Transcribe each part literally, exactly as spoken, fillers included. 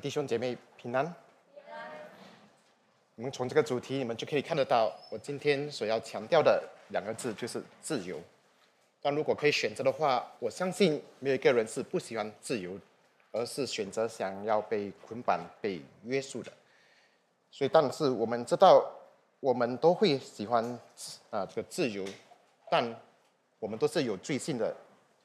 弟兄姐妹平安。我们从这个主题，你们就可以看得到，我今天所要强调的两个字就是自由。但如果可以选择的话，我相信没有一个人是不喜欢自由，而是选择想要被捆绑、被约束的。所以，但是我们知道，我们都会喜欢啊、呃、这个自由，但我们都是有罪性的，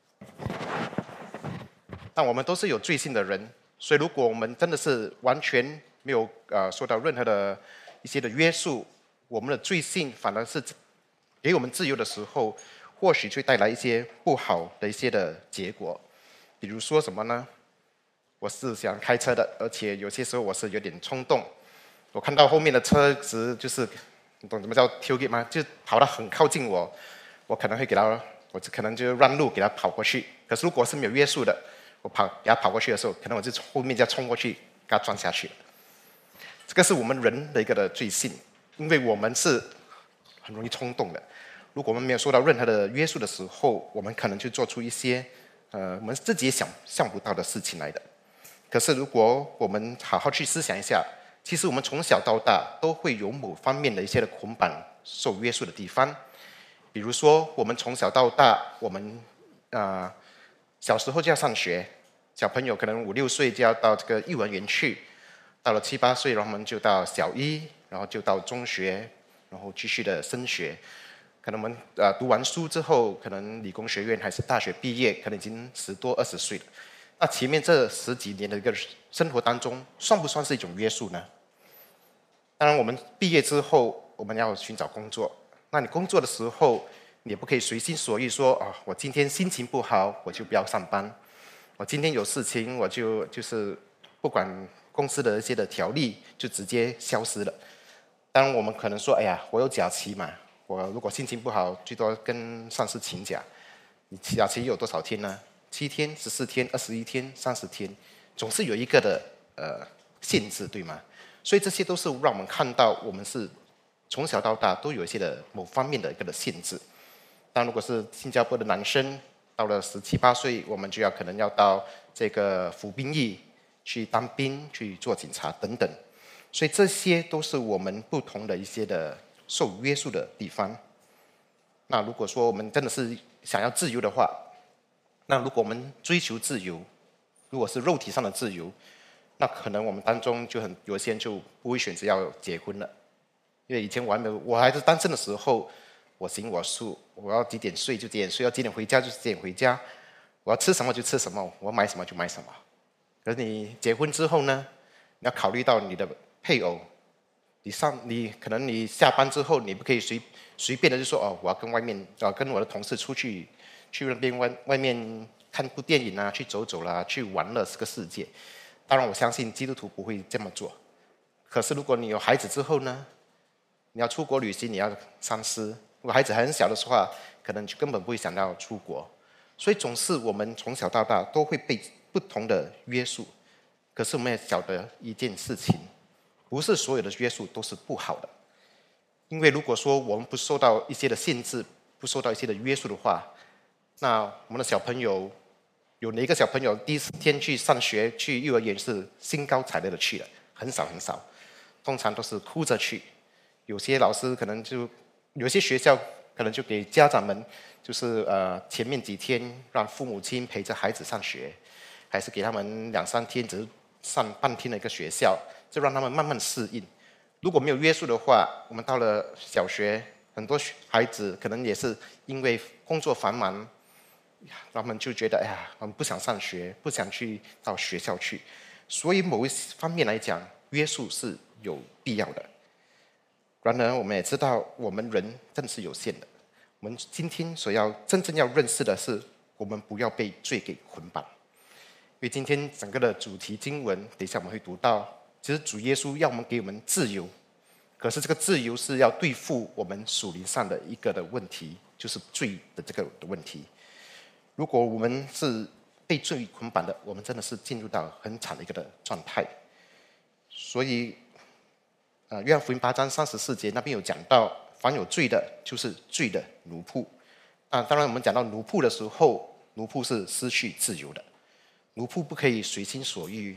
但我们都是有罪性的人。所以，如果我们真的是完全没有呃受到任何的一些的约束，我们的罪性反而是给我们自由的时候，或许会带来一些不好的一些的结果。比如说什么呢？我是想开车的，而且有些时候我是有点冲动。我看到后面的车子就是，你懂什么叫 tailgate 吗？就跑得很靠近我，我可能会给他，我可能就让路给他跑过去。可是如果是没有约束的，我跑给他跑过去的时候，可能我就后面就要冲过去，给他撞下去了。这个是我们人的一个的罪性，因为我们是很容易冲动的。如果我们没有受到任何的约束的时候，我们可能就做出一些呃我们自己也想象不到的事情来的。可是如果我们好好去思想一下，其实我们从小到大都会有某方面的一些的捆绑、受约束的地方。比如说，我们从小到大，我们啊、呃、小时候就要上学，小朋友可能五六岁就要到这个幼儿园去，到了七八岁，然后我们就到小一，然后就到中学，然后继续的升学。可能我们呃读完书之后，可能理工学院还是大学毕业，可能已经十多二十岁了。那前面这十几年的一个生活当中，算不算是一种约束呢？当然，我们毕业之后，我们要寻找工作。那你工作的时候，你也不可以随心所欲说啊，我今天心情不好，我就不要上班。我今天有事情，我就就是不管公司的一些的条例，就直接消失了。当然，我们可能说，哎呀，我有假期嘛，我如果心情不好，最多跟上司请假。你假期有多少天呢？七天、十四天、二十一天、三十天，总是有一个的呃限制，对吗？所以这些都是让我们看到，我们是从小到大都有一些的某方面的一个的限制。但如果是新加坡的男生，到了十七八岁，我们就要可能要到这个服兵役去当兵、去做警察等等。所以这些都是我们不同的一些的受约束的地方。那如果说我们真的是想要自由的话，那如果我们追求自由，如果是肉体上的自由，那可能我们当中就很有些人就不会选择要结婚了。因为以前我还没有我还是单身的时候，我行我素，我要几点睡就几点睡，要几点回家就几点回家，我要吃什么就吃什么，我要买什么就买什么。可是你结婚之后呢，你要考虑到你的配偶，你上你可能你下班之后，你不可以随随便的就说哦，我要跟外面啊跟我的同事出去，去那边外外面看部电影啊，去走走啦，去玩乐这个世界。当然，我相信基督徒不会这么做。可是如果你有孩子之后呢，你要出国旅行，你要三思。如果孩子还很小的话，可能就根本不会想到出国。所以总是我们从小到大都会被不同的约束。可是我们也晓得一件事情，不是所有的约束都是不好的。因为如果说我们不受到一些的限制，不受到一些的约束的话，那我们的小朋友，有哪一个小朋友第一天去上学、去幼儿园是兴高采烈的去了？很少很少，通常都是哭着去。有些老师可能就，有些学校可能就给家长们，就是呃前面几天让父母亲陪着孩子上学，还是给他们两三天只是上半天的一个学校，就让他们慢慢适应。如果没有约束的话，我们到了小学，很多孩子可能也是因为工作繁忙，他们就觉得哎呀，我们不想上学，不想去到学校去。所以某一方面来讲，约束是有必要的。然而，我们也知道，我们人真的是有限的。我们今天所要真正要认识的是，我们不要被罪给捆绑。因为今天整个的主题经文，等一下我们会读到，其实主耶稣要我们给我们自由，可是这个自由是要对付我们属灵上的一个的问题，就是罪的这个的问题。如果我们是被罪捆绑的，我们真的是进入到很惨的一个的状态。所以，呃，约翰福音八章三十四节那边有讲到，凡有罪的，就是罪的奴仆。啊，当然我们讲到奴仆的时候，奴仆是失去自由的，奴仆不可以随心所欲，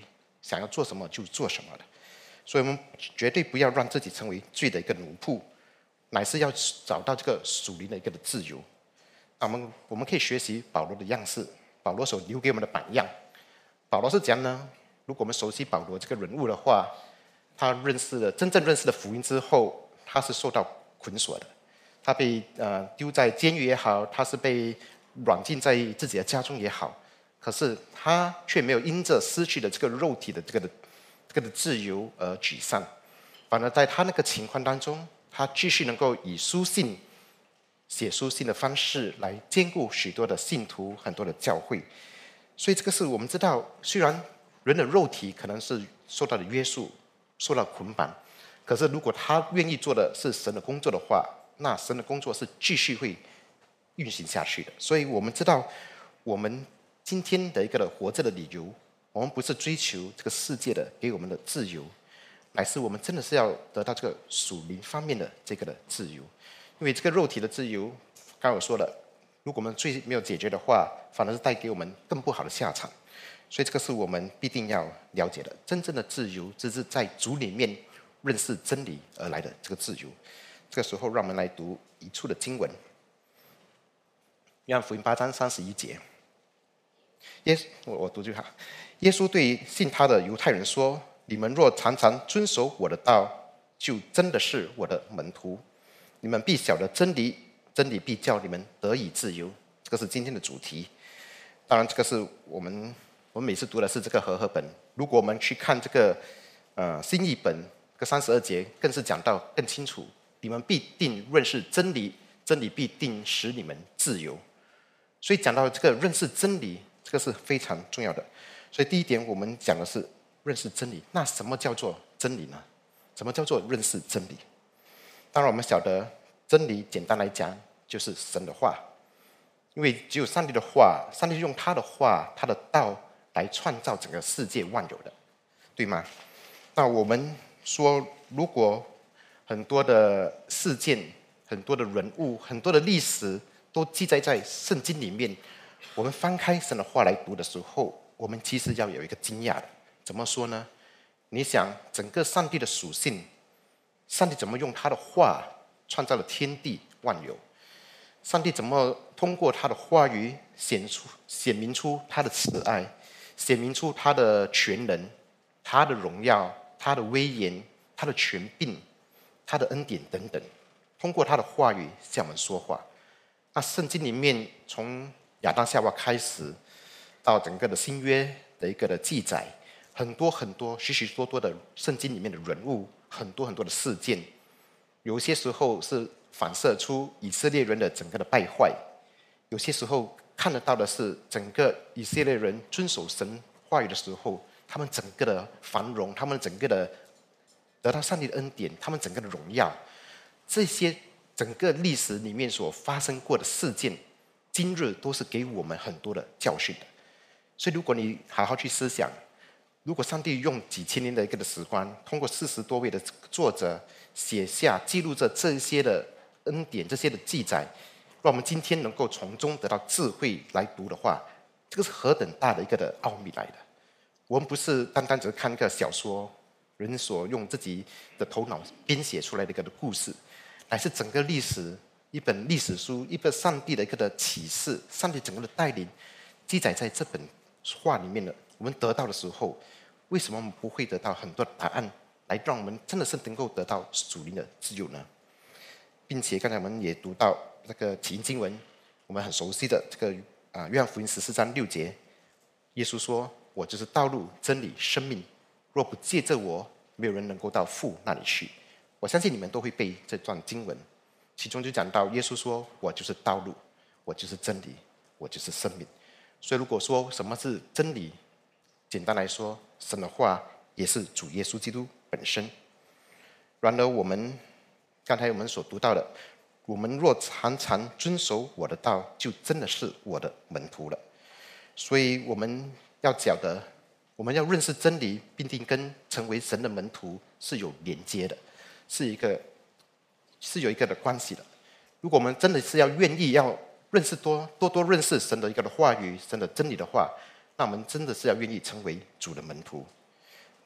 想要做什么就做什么的。所以我们绝对不要让自己成为罪的一个奴仆，乃是要找到这个属灵的一个的自由。那我们我们可以学习保罗的样式，保罗所留给我们的榜样。保罗是怎样呢？如果我们熟悉保罗这个人物的话，他认识了真正认识了福音之后，他是受到捆锁的，他被呃丢在监狱也好，他是被软禁在自己的家中也好，可是他却没有因着失去了这个肉体的这个的这个的自由而沮丧，反而在他那个情况当中，他继续能够以书信、写书信的方式来兼顾许多的信徒、很多的教会。所以这个是我们知道，虽然人的肉体可能是受到了约束、受到捆绑，可是如果他愿意做的是神的工作的话，那神的工作是继续会运行下去的。所以我们知道，我们今天的一个的活着的理由，我们不是追求这个世界的给我们的自由，乃是我们真的是要得到这个属灵方面的这个的自由。因为这个肉体的自由，刚才我说了，如果我们罪没有解决的话，反而是带给我们更不好的下场。所以这个是我们必定要了解的。真正的自由，只是在主里面认识真理而来的这个自由。这个时候，让我们来读一处的经文，约翰福音八章三十一节。耶稣，我我读就好。耶稣对信他的犹太人说：“你们若常常遵守我的道，就真的是我的门徒。你们必晓得真理，真理必叫你们得以自由。”这个是今天的主题。当然，这个是我们我们每次读的是这个和合本。如果我们去看这个呃新译本，这三十二节更是讲到更清楚：你们必定认识真理，真理必定使你们自由。所以讲到这个认识真理，这个是非常重要的。所以第一点，我们讲的是认识真理。那什么叫做真理呢？什么叫做认识真理？当然，我们晓得真理，简单来讲就是神的话，因为只有上帝的话，上帝用他的话、他的道来创造整个世界万有的，对吗？那我们说，如果很多的事件、很多的人物、很多的历史都记载在圣经里面，我们翻开神的话来读的时候，我们其实要有一个惊讶的。怎么说呢？你想，整个上帝的属性，上帝怎么用他的话创造了天地万有？上帝怎么通过他的话语显出、显明出他的慈爱，显明出他的全能、他的荣耀、他的威严、他的权柄、他的恩典等等，通过他的话语向我们说话。那圣经里面从亚当夏娃开始，到整个的新约的一个的记载，很多很多许许多多的圣经里面的人物，很多很多的事件，有些时候是反射出以色列人的整个的败坏，有些时候看得到的是整个以色列人遵守神话语的时候，他们整个的繁荣，他们整个的得到上帝的恩典，他们整个的荣耀，这些整个历史里面所发生过的事件，今日都是给我们很多的教训的。所以如果你好好去思想，如果上帝用几千年的一个的时光，通过四十多位的作者写下记录着这些的恩典，这些的记载，让我们今天能够从中得到智慧来读的话，这个是何等大的一个的奥秘来的。我们不是单单只是看一个小说，人所用自己的头脑编写出来的一个的故事，乃是整个历史一本历史书，一本上帝的一个的启示，上帝整个的带领记载在这本话里面的。我们得到的时候，为什么我们不会得到很多的答案，来让我们真的是能够得到属灵的自由呢？并且刚才我们也读到这个起因经文，我们很熟悉的这个啊，约翰福音十四章六节，耶稣说：“我就是道路、真理、生命，若不借着我，没有人能够到父那里去。”我相信你们都会背这段经文，其中就讲到耶稣说：“我就是道路，我就是真理，我就是生命。”所以如果说什么是真理，简单来说，神的话也是主耶稣基督本身。然而我们刚才我们所读到的，我们若常常遵守我的道，就真的是我的门徒了。所以我们要晓得，我们要认识真理，并定跟成为神的门徒是有连接的，是一个是有一个的关系的。如果我们真的是要愿意要认识多多多认识神的一个的话语，神的真理的话，那我们真的是要愿意成为主的门徒。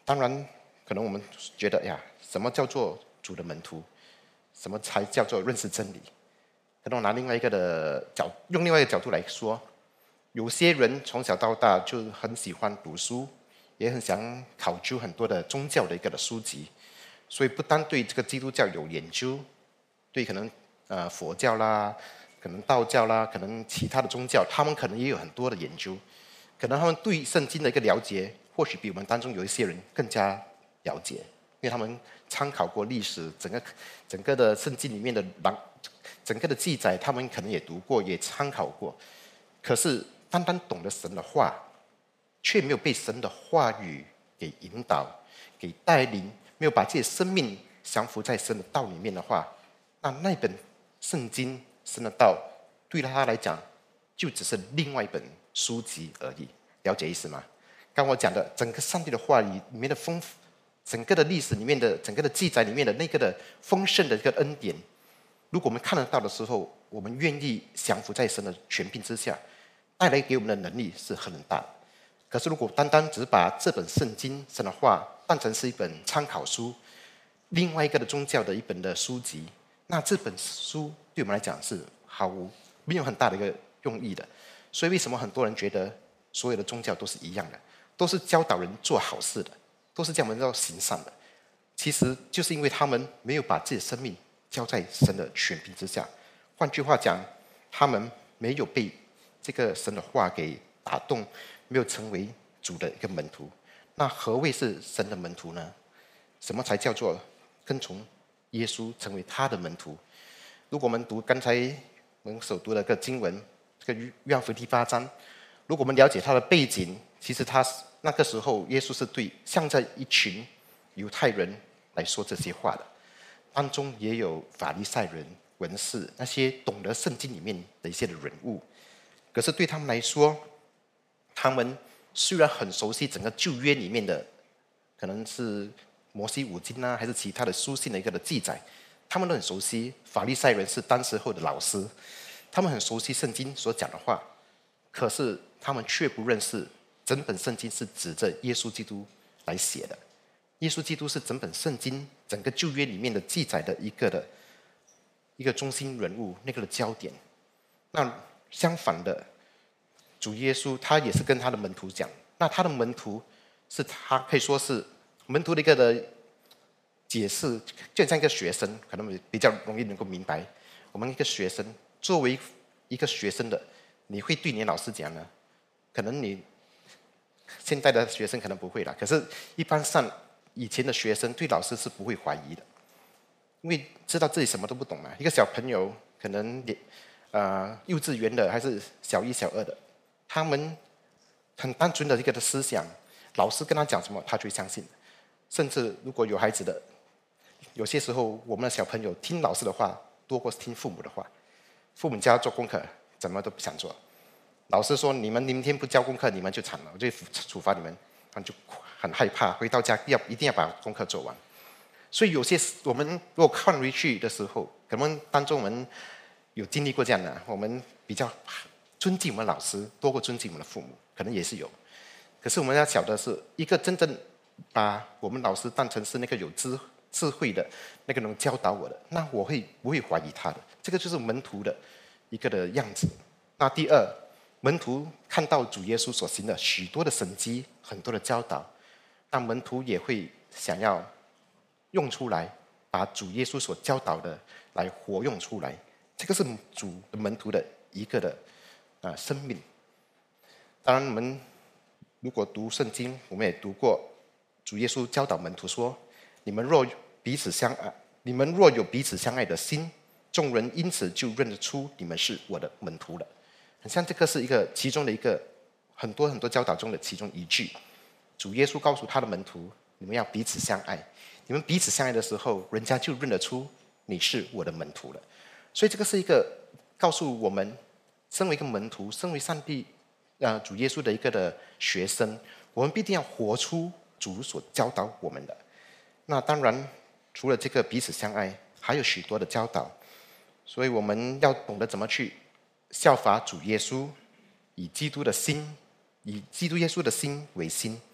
当然，可能我们觉得呀，什么叫做主的门徒？什么才叫做认识真理？可能我拿另外一个的角，用另外一个角度来说，有些人从小到大就很喜欢读书，也很想考究很多的宗教的一个的书籍，所以不单对这个基督教有研究，对可能呃佛教啦，可能道教啦，可能其他的宗教，他们可能也有很多的研究，可能他们对圣经的一个了解，或许比我们当中有一些人更加了解，因为他们参考过历史，整个整个的圣经里面的朗，整个的记载，他们可能也读过，也参考过。可是单单懂得神的话，却没有被神的话语给引导、给带领，没有把自己的生命降服在神的道里面的话，那那本圣经、神的道，对他来讲，就只是另外一本书籍而已。了解意思吗？刚我讲的整个上帝的话语里面的丰富，整个的历史里面的整个的记载里面的那个的丰盛的一个恩典，如果我们看得到的时候，我们愿意降服在神的权柄之下，带来给我们的能力是很大的。可是如果单单只把这本圣经神的话当成是一本参考书，另外一个的宗教的一本的书籍，那这本书对我们来讲是毫无没有很大的一个用意的。所以为什么很多人觉得所有的宗教都是一样的，都是教导人做好事的，都是叫我们要行善的？其实就是因为他们没有把自己的生命交在神的权柄之下。换句话讲，他们没有被这个神的话给打动，没有成为主的一个门徒。那何谓是神的门徒呢？什么才叫做跟从耶稣成为他的门徒？如果我们读刚才我们所读的个经文，这个约翰福音第八章，如果我们了解他的背景，其实他那个时候耶稣是对向着一群犹太人来说这些话的，当中也有法利赛人、文士，那些懂得圣经里面的一些的人物。可是对他们来说，他们虽然很熟悉整个旧约里面的，可能是摩西五经啊，还是其他的书信的一个的记载，他们都很熟悉。法利赛人是当时候的老师，他们很熟悉圣经所讲的话，可是他们却不认识整本圣经是指着耶稣基督来写的。耶稣基督是整本圣经、整个旧约里面的记载的一个的一个中心人物，那个的焦点。那相反的，主耶稣他也是跟他的门徒讲，那他的门徒是他可以说是门徒的一个的解释，就像一个学生，可能比较容易能够明白。我们一个学生作为一个学生的，你会对你的老师讲呢？可能你现在的学生可能不会了，可是一般上以前的学生对老师是不会怀疑的，因为知道自己什么都不懂嘛。一个小朋友可能也呃幼稚园的还是小一小二的，他们很单纯的一个的思想，老师跟他讲什么他就会相信。甚至如果有孩子的，有些时候我们的小朋友听老师的话多过听父母的话，父母叫他做功课怎么都不想做，老师说你们明天不交功课你们就惨了，我就处罚你们，他们就很害怕，回到家要一定要把功课做完。所以有些我们如果看回去的时候，可能当中我们有经历过这样的，我们比较尊敬我们老师多过尊敬我们的父母，可能也是有。可是我们要晓得是一个真正把我们老师当成是那个有智智慧的那个能教导我的，那我会不会怀疑他的？这个就是门徒的一个的样子。那第二，门徒看到主耶稣所行的许多的神迹，很多的教导，那门徒也会想要用出来，把主耶稣所教导的来活用出来。这个是主的门徒的一个的啊、呃、生命。当然，我们如果读圣经，我们也读过主耶稣教导门徒说：“你们若彼此相爱，你们若有彼此相爱的心，众人因此就认得出你们是我的门徒了。”很像这个是一个其中的一个很多很多教导中的其中一句。主耶稣告诉他的门徒：“你们要彼此相爱，你们彼此相爱的时候，人家就认得出你是我的门徒了。”所以这个是一个告诉我们，身为一个门徒，身为上帝呃主耶稣的一个的学生，我们必定要活出主所教导我们的。那当然，除了这个彼此相爱，还有许多的教导，所以我们要懂得怎么去效法主耶稣，以基督的心，以基督耶稣的心为心。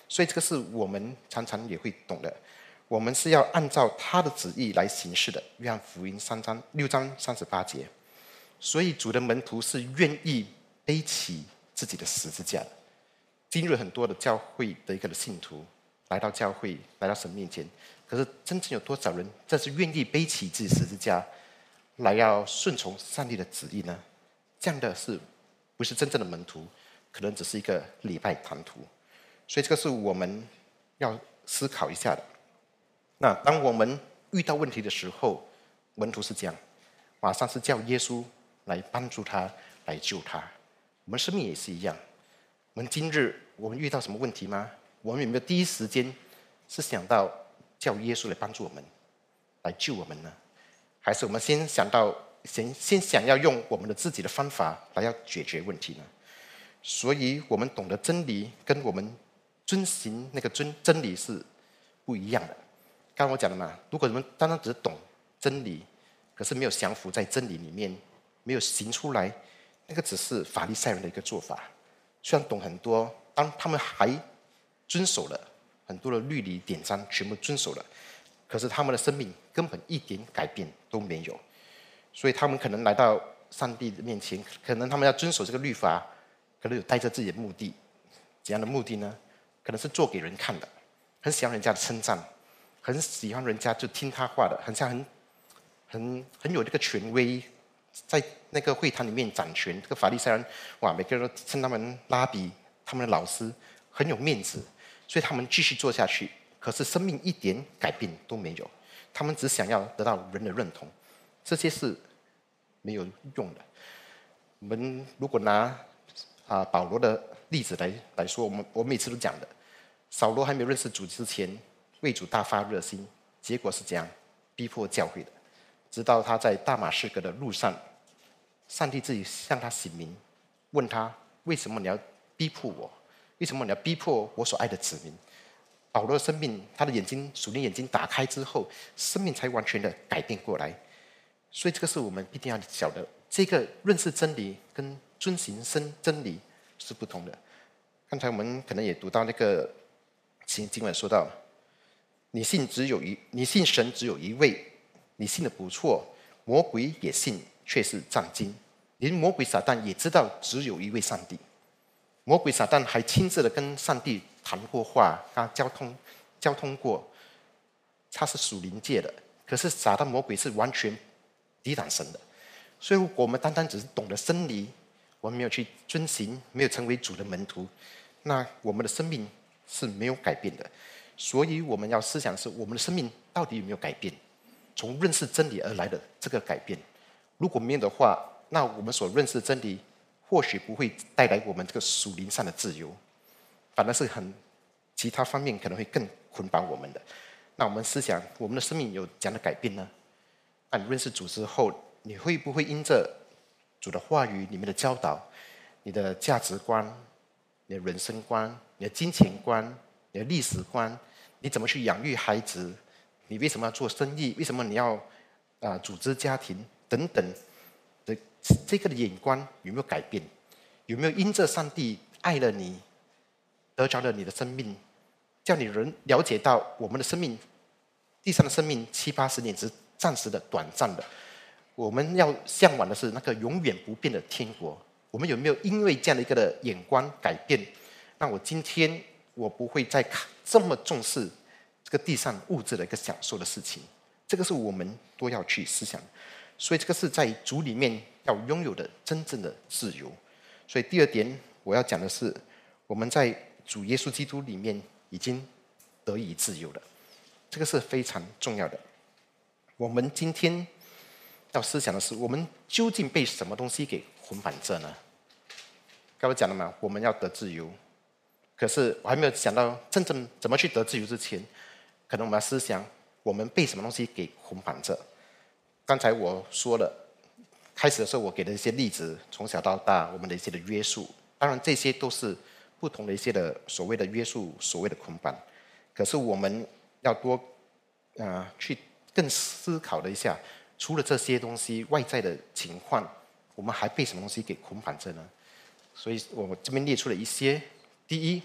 所以这个是我们常常也会懂的。我们是要按照他的旨意来行事的。约翰福音三章六章三十八节。所以主的门徒是愿意背起自己的十字架的。今日很多的教会的一个信徒来到教会，来到神面前，可是真正有多少人真是愿意背起自己十字架来要顺从上帝的旨意呢？这样的是不是真正的门徒？可能只是一个礼拜堂徒。所以这个是我们要思考一下的。那当我们遇到问题的时候，门徒是这样，马上是叫耶稣来帮助他，来救他。我们生命也是一样。我们今日我们遇到什么问题吗？我们有没有第一时间是想到叫耶稣来帮助我们，来救我们呢？还是我们先想到先先想要用我们的自己的方法来要解决问题呢？所以我们懂得真理跟我们遵行那个真真理是不一样的。刚刚我讲了嘛，如果我们单单只是懂真理，可是没有降服在真理里面，没有行出来，那个只是法利赛人的一个做法。虽然懂很多，当他们还遵守了很多的律例典章，全部遵守了，可是他们的生命根本一点改变都没有。所以他们可能来到上帝的面前，可能他们要遵守这个律法，可能有带着自己的目的。怎样的目的呢？可能是做给人看的，很喜欢人家的称赞，很喜欢人家就听他话的，很像很很很有这个权威，在那个会堂里面掌权。这个法利赛人，哇，每个人都称他们拉比，他们的老师，很有面子，所以他们继续做下去。可是生命一点改变都没有，他们只想要得到人的认同，这些是没有用的。我们如果拿啊保罗的例子来来说，我们我每次都讲的，扫罗还没有认识主之前，为主大发热心，结果是怎样逼迫教会的？直到他在大马士革的路上，上帝自己向他显明，问他为什么你要逼迫我？为什么你要逼迫我所爱的子民？保罗的生命，他的眼睛属灵眼睛打开之后，生命才完全的改变过来。所以这个是我们一定要晓得，这个认识真理跟遵行真真理是不同的。刚才我们可能也读到那个经经文说到，你信只有一，你信神只有一位，你信的不错，魔鬼也信，却是战惊。连魔鬼撒旦也知道只有一位上帝。魔鬼撒旦还亲自的跟上帝谈过话，跟他交通交通过，他是属灵界的。可是撒旦魔鬼是完全抵挡神的。所以我们单单只是懂得真理，我们没有去遵行，没有成为主的门徒，那我们的生命是没有改变的。所以我们要思想的是，我们的生命到底有没有改变？从认识真理而来的这个改变，如果没有的话，那我们所认识的真理或许不会带来我们这个属灵上的自由，反而是很其他方面可能会更捆绑我们的。那我们思想，我们的生命有怎样的改变呢？那你认识主之后，你会不会因着主的话语里面的教导，你的价值观、你的人生观、你的金钱观、你的历史观，你怎么去养育孩子？你为什么要做生意？为什么你要啊、呃、组织家庭等等的这个的眼光有没有改变？有没有因着上帝爱了你，得着了你的生命，叫你人了解到我们的生命，地上的生命七八十年只是暂时的、短暂的，我们要向往的是那个永远不变的天国。我们有没有因为这样的一个的眼光改变，让我今天我不会再这么重视这个地上物质的一个享受的事情？这个是我们都要去思想。所以这个是在主里面要拥有的真正的自由。所以第二点我要讲的是，我们在主耶稣基督里面已经得以自由了，这个是非常重要的。我们今天要思想的是，我们究竟被什么东西给捆绑着呢？刚才讲了嘛，我们要得自由，可是我还没有想到真正怎么去得自由之前，可能我们要思想我们被什么东西给捆绑着。刚才我说了，开始的时候我给了一些例子，从小到大我们的一些的约束，当然这些都是不同的一些的所谓的约束，所谓的捆绑。可是我们要多呃去更思考了一下，除了这些东西外在的情况，我们还被什么东西给捆绑着呢？所以我这边列出了一些。第一，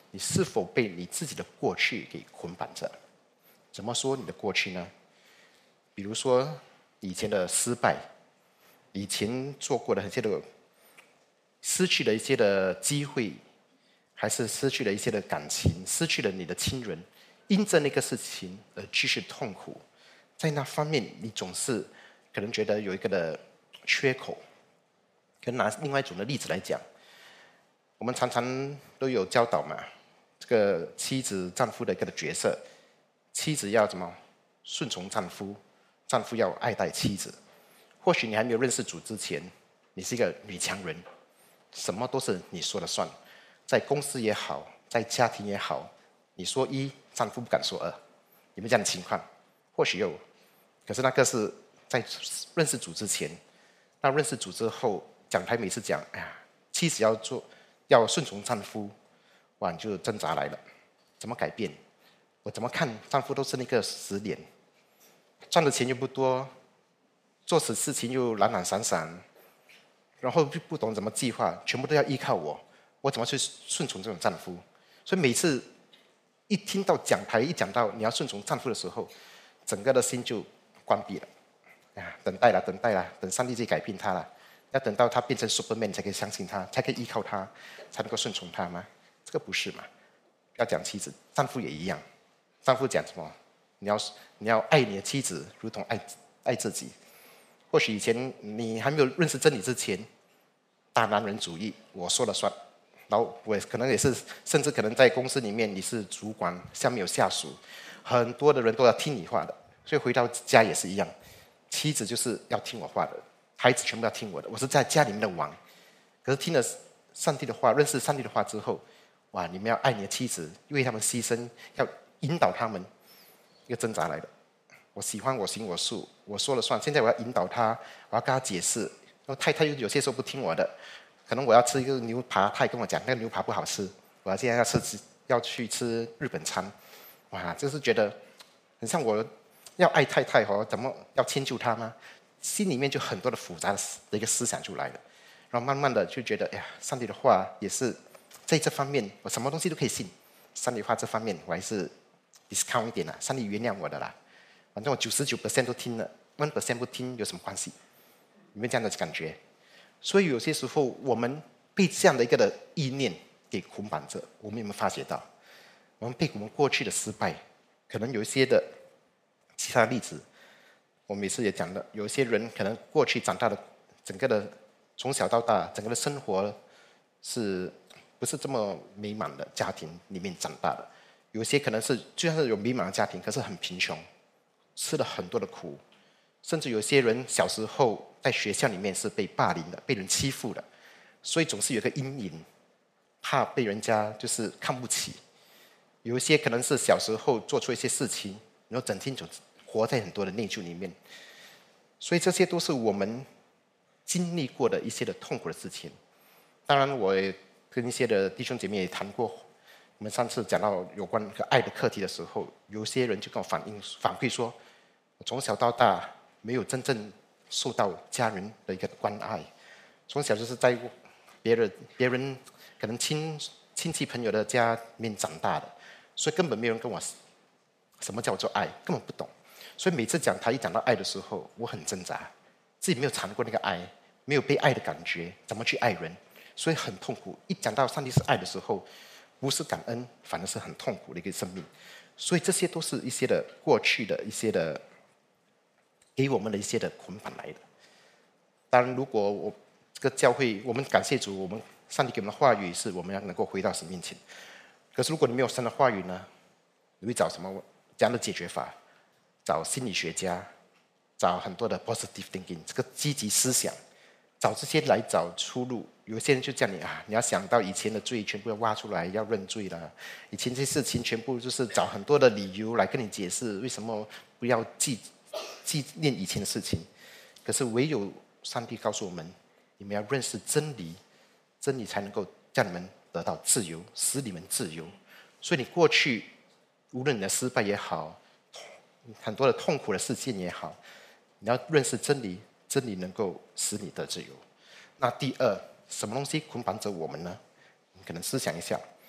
你是否被你自己的过去给捆绑着？怎么说你的过去呢？比如说以前的失败，以前做过的一些的失去了一些的机会，还是失去了一些的感情，失去了你的亲人，因着那个事情而继续痛苦，在那方面你总是可能觉得有一个的缺口。可能拿另外一种的例子来讲，我们常常都有教导嘛，这个妻子丈夫的一个的角色，妻子要怎么顺从丈夫，丈夫要爱戴妻子。或许你还没有认识主之前，你是一个女强人，什么都是你说了算，在公司也好，在家庭也好，你说一，丈夫不敢说二，有没有这样的情况？或许有，可是那个是在认识主之前。那认识主之后，讲台每次讲，哎呀，妻子要做，要顺从丈夫，哇，你就挣扎来了，怎么改变？我怎么看丈夫都是那个死脸，赚的钱又不多，做事事情又懒懒散散，然后又不懂怎么计划，全部都要依靠我，我怎么去顺从这种丈夫？所以每次一听到讲台一讲到你要顺从丈夫的时候，整个的心就关闭了。啊，等待了，等待了，等上帝去改变他了。要等到他变成 Superman 才可以相信他，才可以依靠他，才能够顺从他吗？这个不是嘛？要讲妻子，丈夫也一样。丈夫讲什么？你要你要爱你的妻子，如同爱爱自己。或许以前你还没有认识真理之前，大男人主义，我说了算。然后我可能也是，甚至可能在公司里面你是主管，下面有下属，很多的人都要听你话的，所以回到家也是一样。妻子就是要听我话的，孩子全部要听我的，我是在家里面的王。可是听了上帝的话，认识上帝的话之后，哇，你们要爱你的妻子，为他们牺牲，要引导他们，一个挣扎来的。我喜欢我行我素，我说了算。现在我要引导他，我要跟他解释。然后太太有些时候不听我的，可能我要吃一个牛扒，他也跟我讲那个牛扒不好吃，我要现在要吃要去吃日本餐，哇，就是觉得很像我。要爱太太哦，怎么要迁就她吗？心里面就很多的复杂的一个思想出来了，然后慢慢的就觉得，哎呀，上帝的话也是在这方面，我什么东西都可以信。上帝话这方面我还是 discount 一点啦，上帝原谅我的啦。反正我九十九 percent 都听了 ，one percent 不听有什么关系？有没有这样的感觉？所以有些时候我们被这样的一个的意念给捆绑着，我们有没有发觉到？我们被我们过去的失败，可能有一些的。其他的例子，我每次也讲的，有一些人可能过去长大的，整个的从小到大，整个的生活是不是这么美满的家庭里面长大的？有些可能是就算是有美满的家庭，可是很贫穷，吃了很多的苦，甚至有些人小时候在学校里面是被霸凌的，被人欺负的，所以总是有个阴影，怕被人家就是看不起。有一些可能是小时候做出一些事情，然后整天就活在很多的内疚里面，所以这些都是我们经历过的一些的痛苦的事情。当然，我也跟一些的弟兄姐妹也谈过，我们上次讲到有关爱的课题的时候，有些人就跟我反映反馈说，我从小到大没有真正受到家人的一个关爱，从小就是在别人别人可能亲亲戚朋友的家里面长大的，所以根本没有人跟我什么叫做爱，根本不懂。所以每次讲他一讲到爱的时候，我很挣扎，自己没有尝过那个爱，没有被爱的感觉，怎么去爱人？所以很痛苦。一讲到上帝是爱的时候，不是感恩，反而是很痛苦的一个生命。所以这些都是一些的过去的一些的给我们的一些的捆绑来的。当然，如果我这个教会，我们感谢主，我们上帝给我们的话语是我们要能够回到神面前。可是如果你没有神的话语呢，你会找什么这样的解决法？找心理学家，找很多的 positive thinking 这个积极思想，找这些来找出路。有些人就叫你啊，你要想到以前的罪全部要挖出来，要认罪了。以前这些事情全部就是找很多的理由来跟你解释为什么不要记纪念以前的事情。可是唯有上帝告诉我们，你们要认识真理，真理才能够叫你们得到自由，使你们自由。所以你过去无论你的失败也好，很多的痛苦的事件也好，你要认识真理，真理能够使你得自由。那第二，什么东西捆绑着我们呢？你可能思想一下，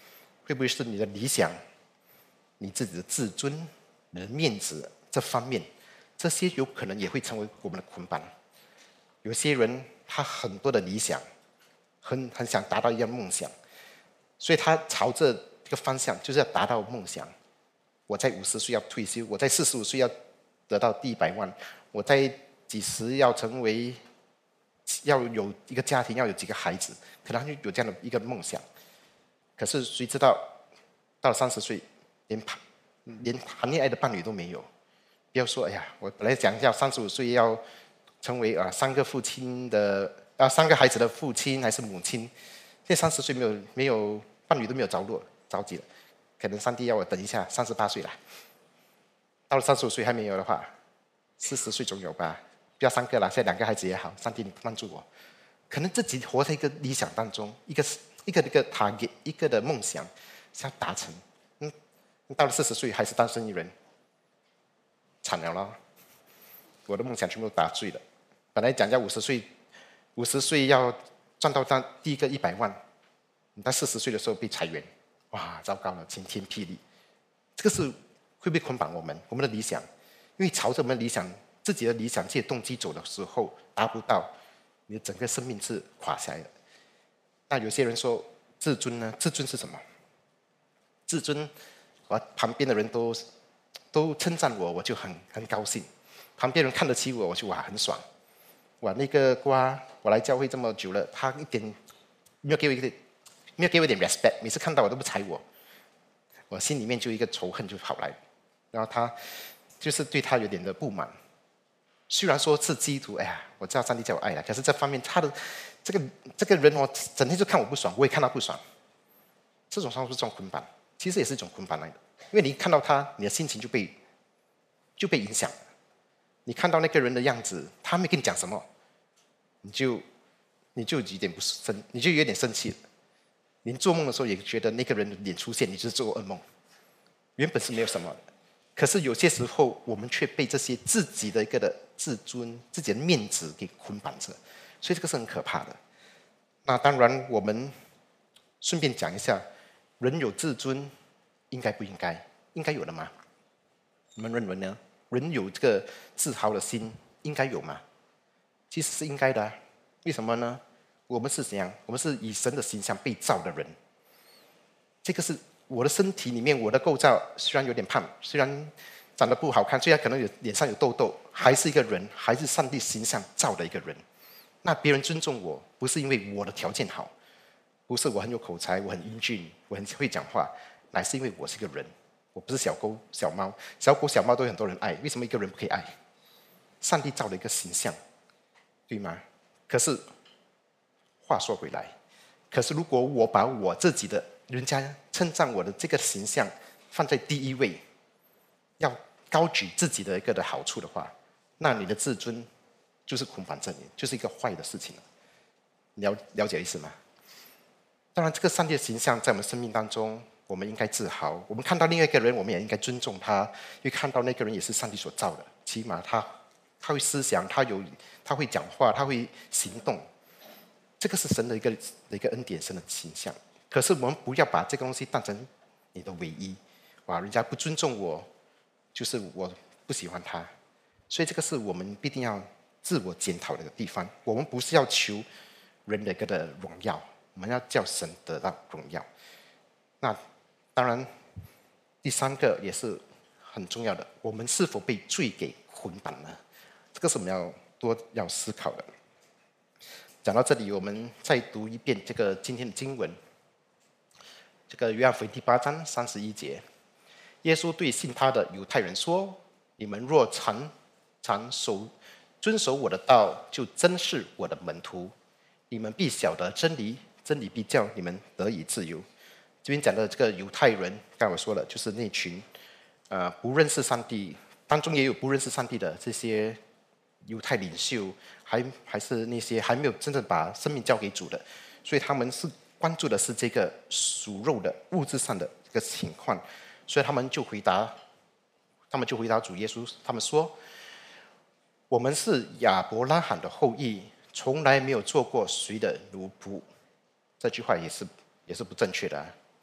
会不会是你的理想、你自己的自尊、你的面子这方面，这些有可能也会成为我们的捆绑。有些人他很多的理想，很很想达到一样梦想，所以他朝着这个方向，就是要达到梦想。我在五十岁要退休，我在四十五岁要得到第一百万，我在几时要成为，要有一个家庭，要有几个孩子，可能就有这样的一个梦想。可是谁知道，到了三十岁，连连谈恋爱的伴侣都没有。不要说，哎呀，我本来讲要三十五岁要成为啊三个父亲的啊三个孩子的父亲还是母亲，现在三十岁没有没有伴侣都没有着落着急了，可能上帝要我等一下，三十八岁了。到了三十五岁还没有的话，四十岁总有吧？不要三个了，现在两个孩子也好，上帝你帮助我。可能自己活在一个理想当中，一个一个一个 target， 一个的梦想想要达成。嗯，到了四十岁还是单身一人，惨了啦！我的梦想全部都打碎了。本来讲要五十岁，五十岁要赚到当第一个一百万，你到四十岁的时候被裁员，哇，糟糕了，晴天霹雳！这个是会不会捆绑我们？我们的理想，因为朝着我们的理想、自己的理想、自己的动机走的时候，达不到，你的整个生命是垮下来的。那有些人说自尊呢？自尊是什么？自尊，我旁边的人都都称赞我，我就很很高兴；旁边人看得起我，我就哇很爽。哇，那个瓜，我来教会这么久了，他一点没有给我一点，没有给我一点 respect， 每次看到我都不睬我，我心里面就一个仇恨就跑来，然后他就是对他有点的不满。虽然说是基督徒，哎呀，我知道上帝叫我爱了，可是这方面他的这个这个人哦，整天就看我不爽，我也看他不爽，这种算不是这种捆绑？其实也是一种捆绑来的，因为你一看到他，你的心情就被就被影响了。你看到那个人的样子，他没跟你讲什么，你就你就有点不生，你就有点生气了。连做梦的时候也觉得那个人的脸出现，你就是做噩梦。原本是没有什么的，可是有些时候我们却被这些自己的一个的自尊、自己的面子给捆绑着，所以这个是很可怕的。那当然，我们顺便讲一下，人有自尊，应该不应该？应该有的吗？你们认为呢？人有这个自豪的心，应该有吗？其实是应该的啊。为什么呢？我们是怎样？我们是以神的形象被造的人。这个是我的身体里面，我的构造虽然有点胖，虽然长得不好看，虽然可能有脸上有痘痘，还是一个人，还是上帝形象造的一个人。那别人尊重我，不是因为我的条件好，不是我很有口才，我很英俊，我很会讲话，乃是因为我是一个人。我不是小狗、小猫，小狗、小猫都有很多人爱，为什么一个人不可以爱？上帝造了一个形象，对吗？可是话说回来，可是如果我把我自己的人家称赞我的这个形象放在第一位，要高举自己的一个的好处的话，那你的自尊就是捆绑着你，就是一个坏的事情了。了了解意思吗？当然，这个上帝的形象在我们生命当中，我们应该自豪。我们看到另外一个人，我们也应该尊重他，因为看到那个人也是上帝所造的，起码他他会思想，他有他会讲话，他会行动。这个是神的一个的一个恩典，神的形象。可是我们不要把这个东西当成你的唯一。哇，人家不尊重我，就是我不喜欢他。所以这个是我们必定要自我检讨的一个地方。我们不是要求人的一个的荣耀，我们要叫神得到荣耀。那当然，第三个也是很重要的，我们是否被罪给捆绑呢？这个是我们要多要思考的。讲到这里，我们再读一遍这个今天的经文。这个约翰福音第八章三十一节，耶稣对信他的犹太人说：“你们若常常守遵守我的道，就真是我的门徒。你们必晓得真理，真理必叫你们得以自由。”这边讲的这个犹太人，刚才我说了，就是那群呃不认识上帝，当中也有不认识上帝的这些犹太领袖，还还是那些还没有真正把生命交给主的，所以他们是关注的是这个属肉的物质上的这个情况，所以他们就回答，他们就回答主耶稣，他们说：“我们是亚伯拉罕的后裔，从来没有做过谁的奴仆。”这句话也是也是不正确的啊。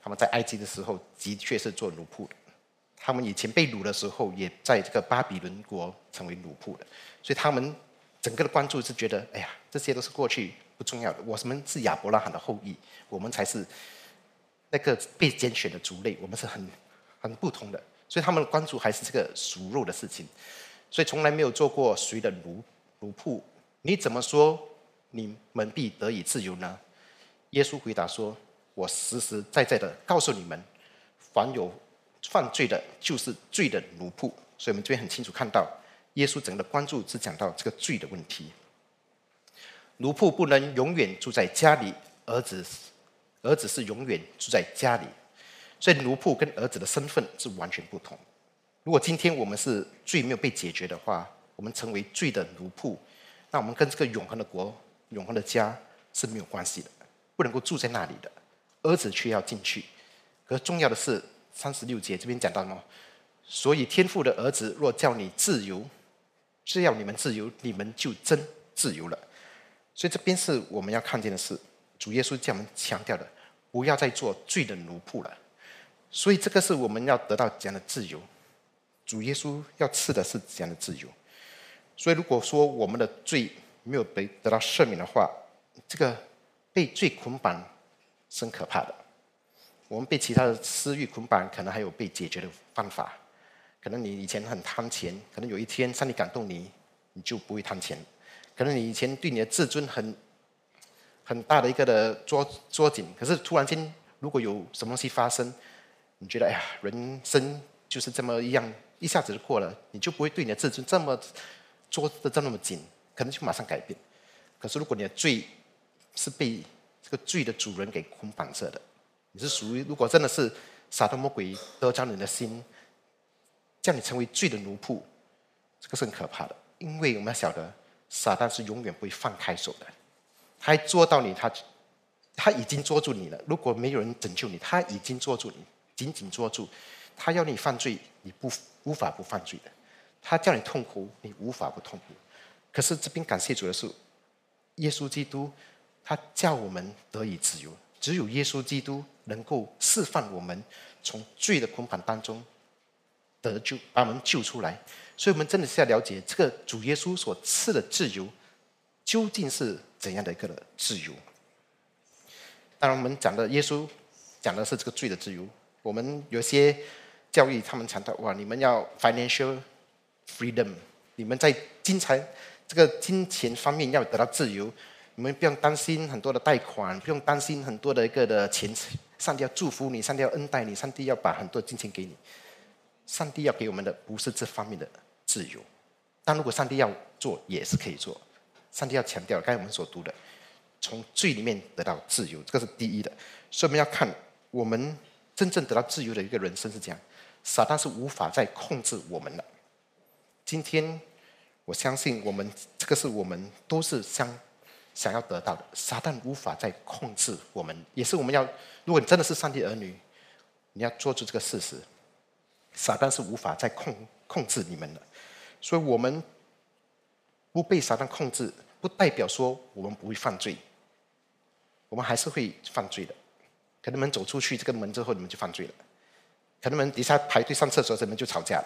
他们在埃及的时候的确是做奴仆的，他们以前被掳的时候，也在这个巴比伦国成为奴仆的，所以他们整个的关注是觉得，哎呀，这些都是过去不重要的，我们是亚伯拉罕的后裔，我们才是那个被拣选的族类，我们是很很不同的，所以他们的关注还是这个属肉的事情，所以从来没有做过谁的奴奴仆，你怎么说你们必得以自由呢？耶稣回答说：“我实实在在的告诉你们，凡有犯罪的，就是罪的奴仆。”所以我们这边很清楚看到，耶稣整个的关注是讲到这个罪的问题。奴仆不能永远住在家里，儿子儿子是永远住在家里，所以奴仆跟儿子的身份是完全不同。如果今天我们是罪没有被解决的话，我们成为罪的奴仆，那我们跟这个永恒的国、永恒的家是没有关系的，不能够住在那里的。儿子却要进去。可是重要的是三十六节这边讲到什么？所以天父的儿子若叫你自由，只要你们自由，你们就真自由了。所以这边是我们要看见的是，主耶稣叫我们强调的，不要再做罪的奴仆了。所以这个是我们要得到这样的自由。主耶稣要赐的是这样的自由。所以如果说我们的罪没有被得到赦免的话，这个被罪捆绑是很可怕的。我们被其他的私欲捆绑，可能还有被解决的方法。可能你以前很贪钱，可能有一天上帝感动你，你就不会贪钱。可能你以前对你的自尊很很大的一个的捉捉紧，可是突然间如果有什么东西发生，你觉得哎呀，人生就是这么一样，一下子就过了，你就不会对你的自尊这么捉得这么紧，可能就马上改变。可是如果你的罪是被这个罪的主人给捆绑着的，你是属于如果真的是撒旦魔鬼得着你的心，叫你成为罪的奴仆，这个是很可怕的。因为我们要晓得，撒旦是永远不会放开手的，他捉到你，他他已经捉住你了。如果没有人拯救你，他已经捉住你，紧紧捉住。他要你犯罪，你不无法不犯罪的。他叫你痛苦，你无法不痛苦。可是这边感谢主的是，耶稣基督他叫我们得以自由，只有耶稣基督能够释放我们从罪的捆绑当中得救，把我们救出来。所以我们真的是要了解这个主耶稣所赐的自由究竟是怎样的一个自由。当然我们讲的耶稣讲的是这个罪的自由，我们有些教育他们强调，哇，你们要 financial freedom， 你们在金财这个金钱方面要得到自由，你们不用担心很多的贷款，不用担心很多的一个的钱，上帝要祝福你，上帝要恩待你，上帝要把很多金钱给你。上帝要给我们的不是这方面的自由，但如果上帝要做，也是可以做。上帝要强调，刚才我们所读的，从罪里面得到自由，这个是第一的。所以我们要看，我们真正得到自由的一个人生是这样，撒旦是无法再控制我们的。今天我相信我们这个是我们都是想想要得到的，撒旦无法再控制我们，也是我们要，如果你真的是上帝儿女，你要做出这个事实，撒旦是无法再控控制你们的。所以我们不被撒旦控制，不代表说我们不会犯罪，我们还是会犯罪的。可能你们走出去这个门之后，你们就犯罪了；可能你们底下排队上厕所，你们就吵架了；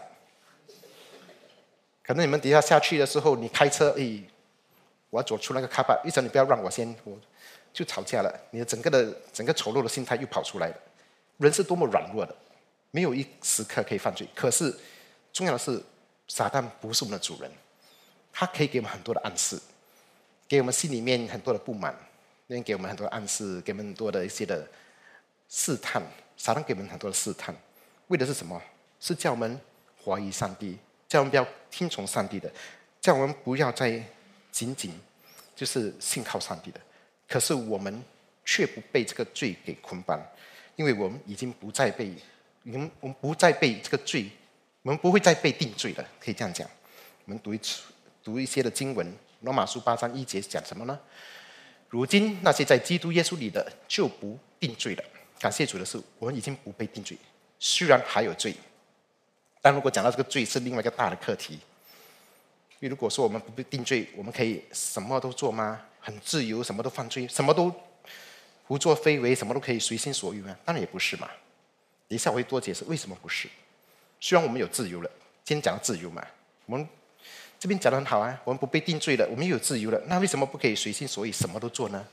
可能你们底下下去的时候，你开车，哎，我要走出那个卡巴，一声你不要让我先，我就吵架了。你的整个的整个丑陋的心态又跑出来了。人是多么软弱的，没有一时刻可以犯罪。可是重要的是，撒旦不是我们的主人，他可以给我们很多的暗示，给我们心里面很多的不满，给我们很多的暗示，给我们很多的一些的试探。撒旦给我们很多的试探，为的是什么？是叫我们怀疑上帝，叫我们不要听从上帝的，叫我们不要再仅仅就是信靠上帝的。可是我们却不被这个罪给捆绑，因为我们已经不再被，我们我们不再被这个罪，我们不会再被定罪了，可以这样讲。我们读一读一些的经文，罗马书八章一节讲什么呢？如今那些在基督耶稣里的就不定罪了。感谢主的是，我们已经不被定罪，虽然还有罪，但如果讲到这个罪是另外一个大的课题。因为如果说我们不被定罪，我们可以什么都做吗？很自由，什么都犯罪，什么都胡作非为，什么都可以随心所欲吗？当然也不是嘛。等一下我会多解释为什么不是。虽然我们有自由了，今天讲自由嘛，我们这边讲得很好啊，我们不被定罪了，我们又有自由了，那为什么不可以随心所欲什么都做呢？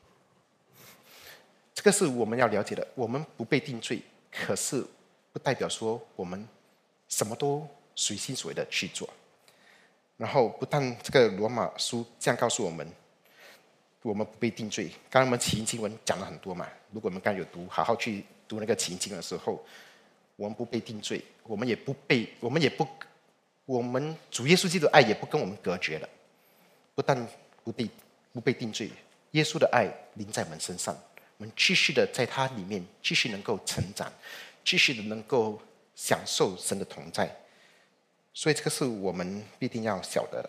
这个是我们要了解的。我们不被定罪，可是不代表说我们什么都随心所欲的去做。然后不但这个罗马书这样告诉我们，我们不被定罪。刚才我们起因经文讲了很多嘛，如果我们刚才有读，好好去读那个起因经文的时候，我们不被定罪，我们也不被，我们也不，我们主耶稣基督的爱也不跟我们隔绝了。不但不被不被定罪，耶稣的爱临在我们身上，我们继续的在他里面继续能够成长，继续的能够享受神的同在。所以这个是我们必定要晓得的。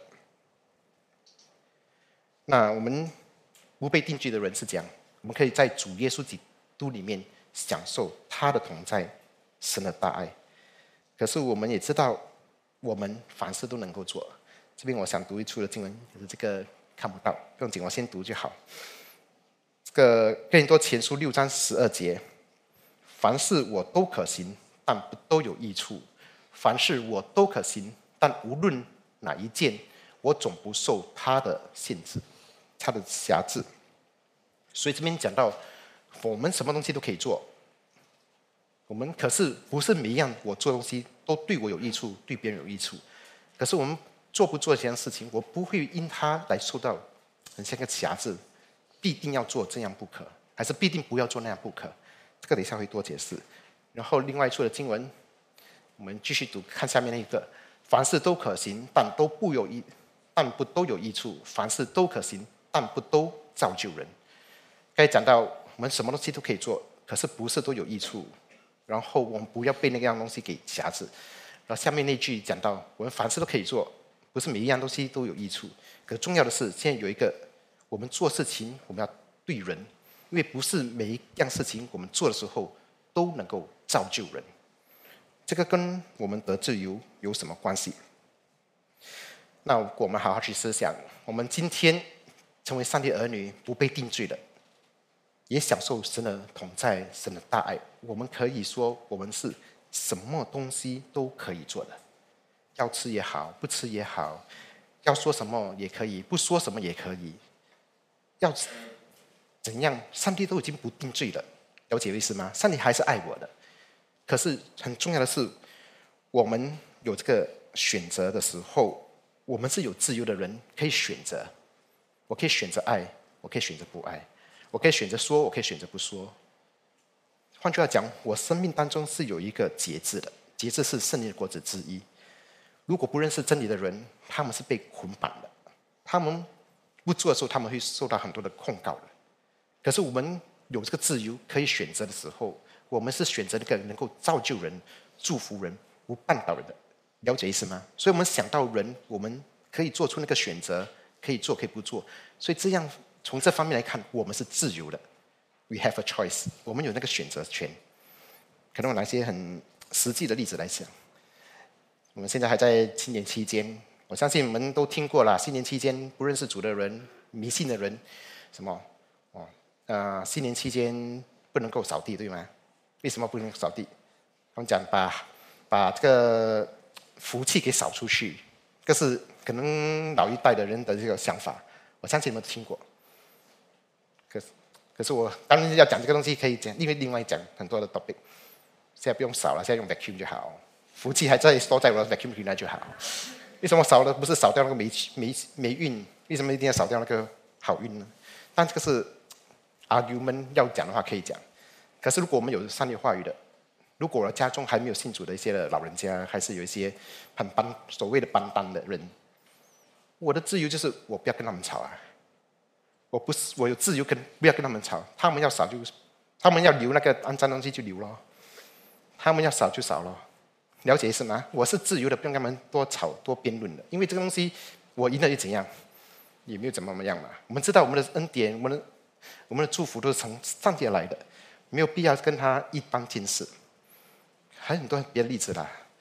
那我们不被定罪的人是这样，我们可以在主耶稣基督里面享受他的同在，神的大爱。可是我们也知道，我们凡事都能够做。这边我想读一处的经文，可是这个看不到，不用紧，我先读就好。这个哥林多前书六章十二节，凡事我都可行，但不都有益处；凡事我都可行，但无论哪一件，我总不受他的限制，他的辖制。所以这边讲到，我们什么东西都可以做，我们可是不是每一样我做东西都对我有益处，对别人有益处。可是我们做不做这件事情，我不会因它来受到很像个辖制，必定要做这样不可，还是必定不要做那样不可。这个等一下会多解释。然后另外一处的经文，我们继续读，看下面那一个：凡事都可行，但都不有益，但不都有益处；凡事都可行，但不都造就人。刚才讲到，我们什么东西都可以做，可是不是都有益处。然后我们不要被那样东西给辖制。然后下面那句讲到，我们凡事都可以做，不是每一样东西都有益处。可重要的是，现在有一个，我们做事情我们要对人，因为不是每一样事情我们做的时候都能够造就人。这个跟我们得自由有什么关系？那我们好好去思想，我们今天成为上帝儿女，不被定罪的，也享受神的同在，神的大爱。我们可以说，我们是什么东西都可以做的，要吃也好，不吃也好，要说什么也可以，不说什么也可以，要怎样，上帝都已经不定罪了，了解意思吗？上帝还是爱我的。可是很重要的是，我们有这个选择的时候，我们是有自由的人，可以选择。我可以选择爱，我可以选择不爱，我可以选择说，我可以选择不说。换句话讲，我生命当中是有一个节制的，节制是圣灵的果子之一。如果不认识真理的人，他们是被捆绑的，他们不做的时候，他们会受到很多的控告的。可是我们有这个自由可以选择的时候，我们是选择那个能够造就人、祝福人、不绊倒人的，了解意思吗？所以我们想到人，我们可以做出那个选择，可以做，可以不做。所以这样从这方面来看，我们是自由的。We have a choice， 我们有那个选择权。可能我拿一些很实际的例子来讲，我们现在还在新年期间，我相信你们都听过了。新年期间不认识主的人、迷信的人，什么哦，呃，新年期间不能够扫地，对吗？为什么不能扫地？他们讲把把这个福气给扫出去，这是可能老一代的人的这个想法。我相信你们都听过。可是，可是我当然要讲这个东西，可以讲，因为另外讲很多的 topic。现在不用扫了，现在用 vacuum 就好。福气还在收在我的 vacuum cleaner 就好。为什么扫了不是扫掉那个霉霉霉运？为什么一定要扫掉那个好运呢？但这个是 argument 要讲的话可以讲。可是如果我们有上帝话语的，如果我家中还没有信主的一些老人家，还是有一些很班所谓的班单的人，我的自由就是我不要跟他们吵啊。我不是我有自由跟不要跟他们吵，他们要扫就，他们要留那个肮脏东西就留咯，他们要扫就扫咯，了解意思吗？我是自由的，不用跟他们多吵多辩论的，因为这个东西我赢了又怎样，也没有怎么样嘛。我们知道我们的恩典，我们的我们的祝福都是从上帝来的，没有必要跟他一般见识。还有很多别的例子啦，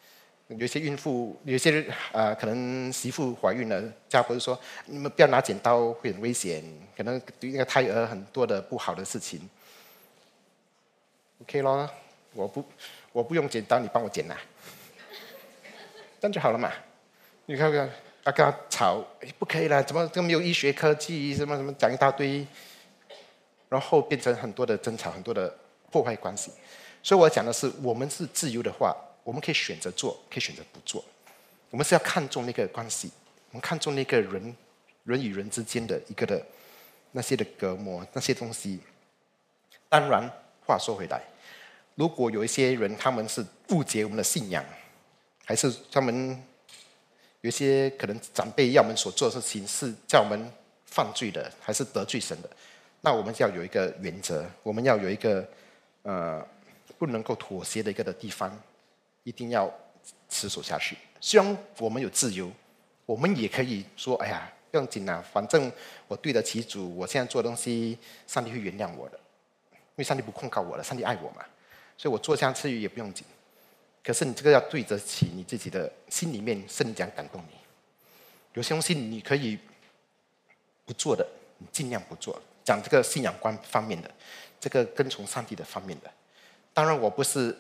有一些孕妇，有一些啊、呃，可能媳妇怀孕了，家婆就说你们不要拿剪刀，会很危险，可能对那个胎儿很多的不好的事情。OK 咯，我不我不用剪刀，你帮我剪呐、啊，这样就好了嘛。你看看，他跟他吵，不可以了，怎么这没有医学科技，什么什么讲一大堆，然后变成很多的争吵，很多的破坏关系。所以我讲的是，我们是自由的话，我们可以选择做，可以选择不做。我们是要看重那个关系，我们看重那个人人与人之间的一个的那些的隔膜，那些东西。当然，话说回来，如果有一些人他们是误解我们的信仰，还是他们有一些可能长辈要我们所做的事情是叫我们犯罪的，还是得罪神的，那我们就要有一个原则，我们要有一个呃不能够妥协的一个的地方，一定要持守下去。虽然我们有自由，我们也可以说：“哎呀，不用紧啊，反正我对得起主，我现在做的东西，上帝会原谅我的，因为上帝不控告我了，上帝爱我嘛，所以我做这样次也不用紧。”可是你这个要对得起你自己的心里面，圣灵讲感动你。有些东西你可以不做的，你尽量不做。讲这个信仰观方面的，这个跟从上帝的方面的。当然，我不是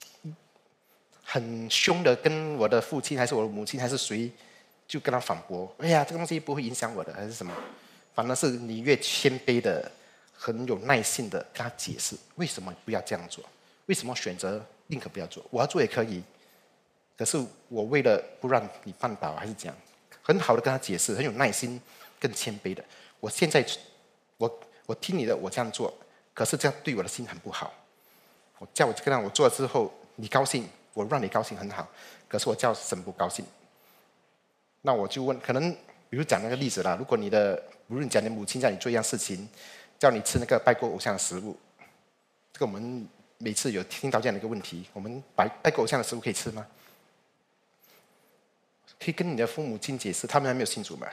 很凶的跟我的父亲，还是我的母亲，还是谁，就跟他反驳。哎呀，这个东西不会影响我的，还是什么？反而是你越谦卑的、很有耐性的跟他解释，为什么不要这样做？为什么选择宁可不要做？我要做也可以，可是我为了不让你绊倒，还是这样，很好的跟他解释，很有耐心、更谦卑的。我现在，我我听你的，我这样做，可是这样对我的心很不好。我叫我这个让我做了之后，你高兴。我让你高兴很好，可是我叫神不高兴。那我就问，可能比如讲那个例子啦，如果你的，比如你讲你母亲叫你做一样事情，叫你吃那个拜过偶像的食物，这个我们每次有听到这样的一个问题，我们拜拜过偶像的食物可以吃吗？可以跟你的父母亲解释，他们还没有信主嘛。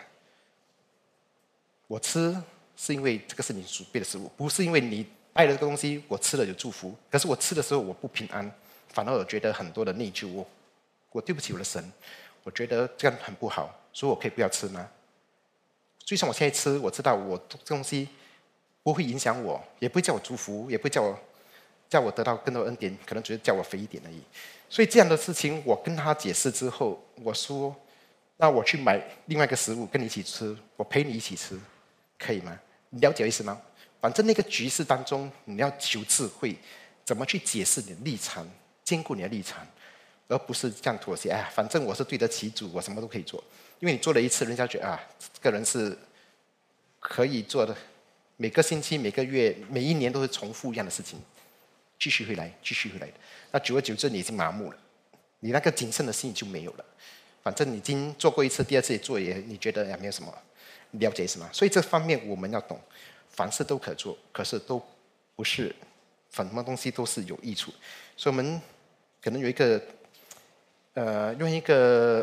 我吃是因为这个是你祖辈的食物，不是因为你拜了这个东西，我吃了有祝福。可是我吃的时候我不平安。反而我觉得很多的内疚，我我对不起我的神，我觉得这样很不好，所以我可以不要吃吗？就像我现在吃，我知道我这东西不会影响我，也不会叫我祝福，也不会叫我叫我得到更多恩典，可能只是叫我肥一点而已。所以这样的事情，我跟他解释之后，我说：“那我去买另外一个食物跟你一起吃，我陪你一起吃，可以吗？”你了解意思吗？反正那个局势当中，你要求智慧，怎么去解释你的立场。兼顾你的立场，而不是这样妥协。哎，反正我是对得起主，我什么都可以做。因为你做了一次，人家觉得啊，这个人是可以做的。每个星期、每个月、每一年都是重复一样的事情，继续回来，继续回来的。那久而久之，你已经麻木了，你那个谨慎的心就没有了。反正你已经做过一次，第二次也做也，你觉得也没有什么，了解什么？所以这方面我们要懂，凡事都可做，可是都不是什么东西都是有益处。所以我们。可能有一个，呃，用一个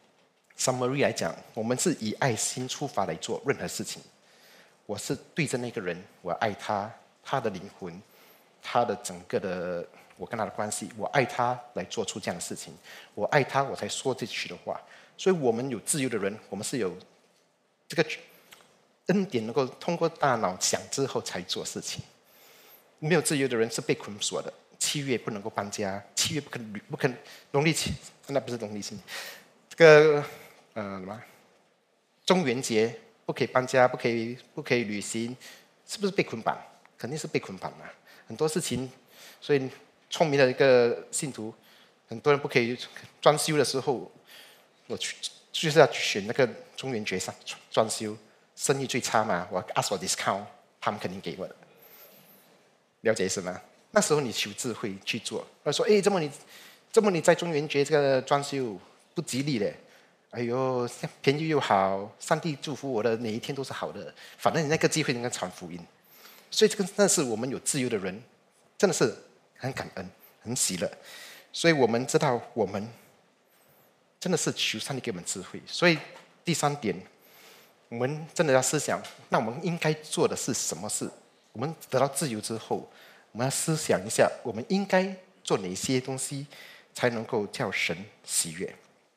summary 来讲，我们是以爱心出发来做任何事情。我是对着那个人，我爱他，他的灵魂，他的整个的我跟他的关系，我爱他来做出这样的事情。我爱他，我才说这句的话。所以我们有自由的人，我们是有这个恩典，能够通过大脑想之后才做事情。没有自由的人是被捆锁的。七月不能够搬家，七月不可能不可能农历七，那不是农历七，这个呃什么中元节不可以搬家，不可以不可以旅行，是不是被捆绑？肯定是被捆绑嘛。很多事情，所以聪明的一个信徒，很多人不可以装修的时候，我去就是要去选那个中元节上装修，生意最差嘛，我 ask for discount， 他们肯定给我的，了解意思吗？那时候你求智慧去做，他说：“哎，这么你，这么你在中元节这个装修不吉利嘞？哎呦，便宜又好，上帝祝福我的每一天都是好的。反正你那个机会能够传福音，所以这个那是我们有自由的人，真的是很感恩、很喜乐。所以我们知道，我们真的是求上帝给我们智慧。所以第三点，我们真的要思想，那我们应该做的是什么事？我们得到自由之后。”我们要思想一下，我们应该做哪些东西， 才能够叫神喜悦。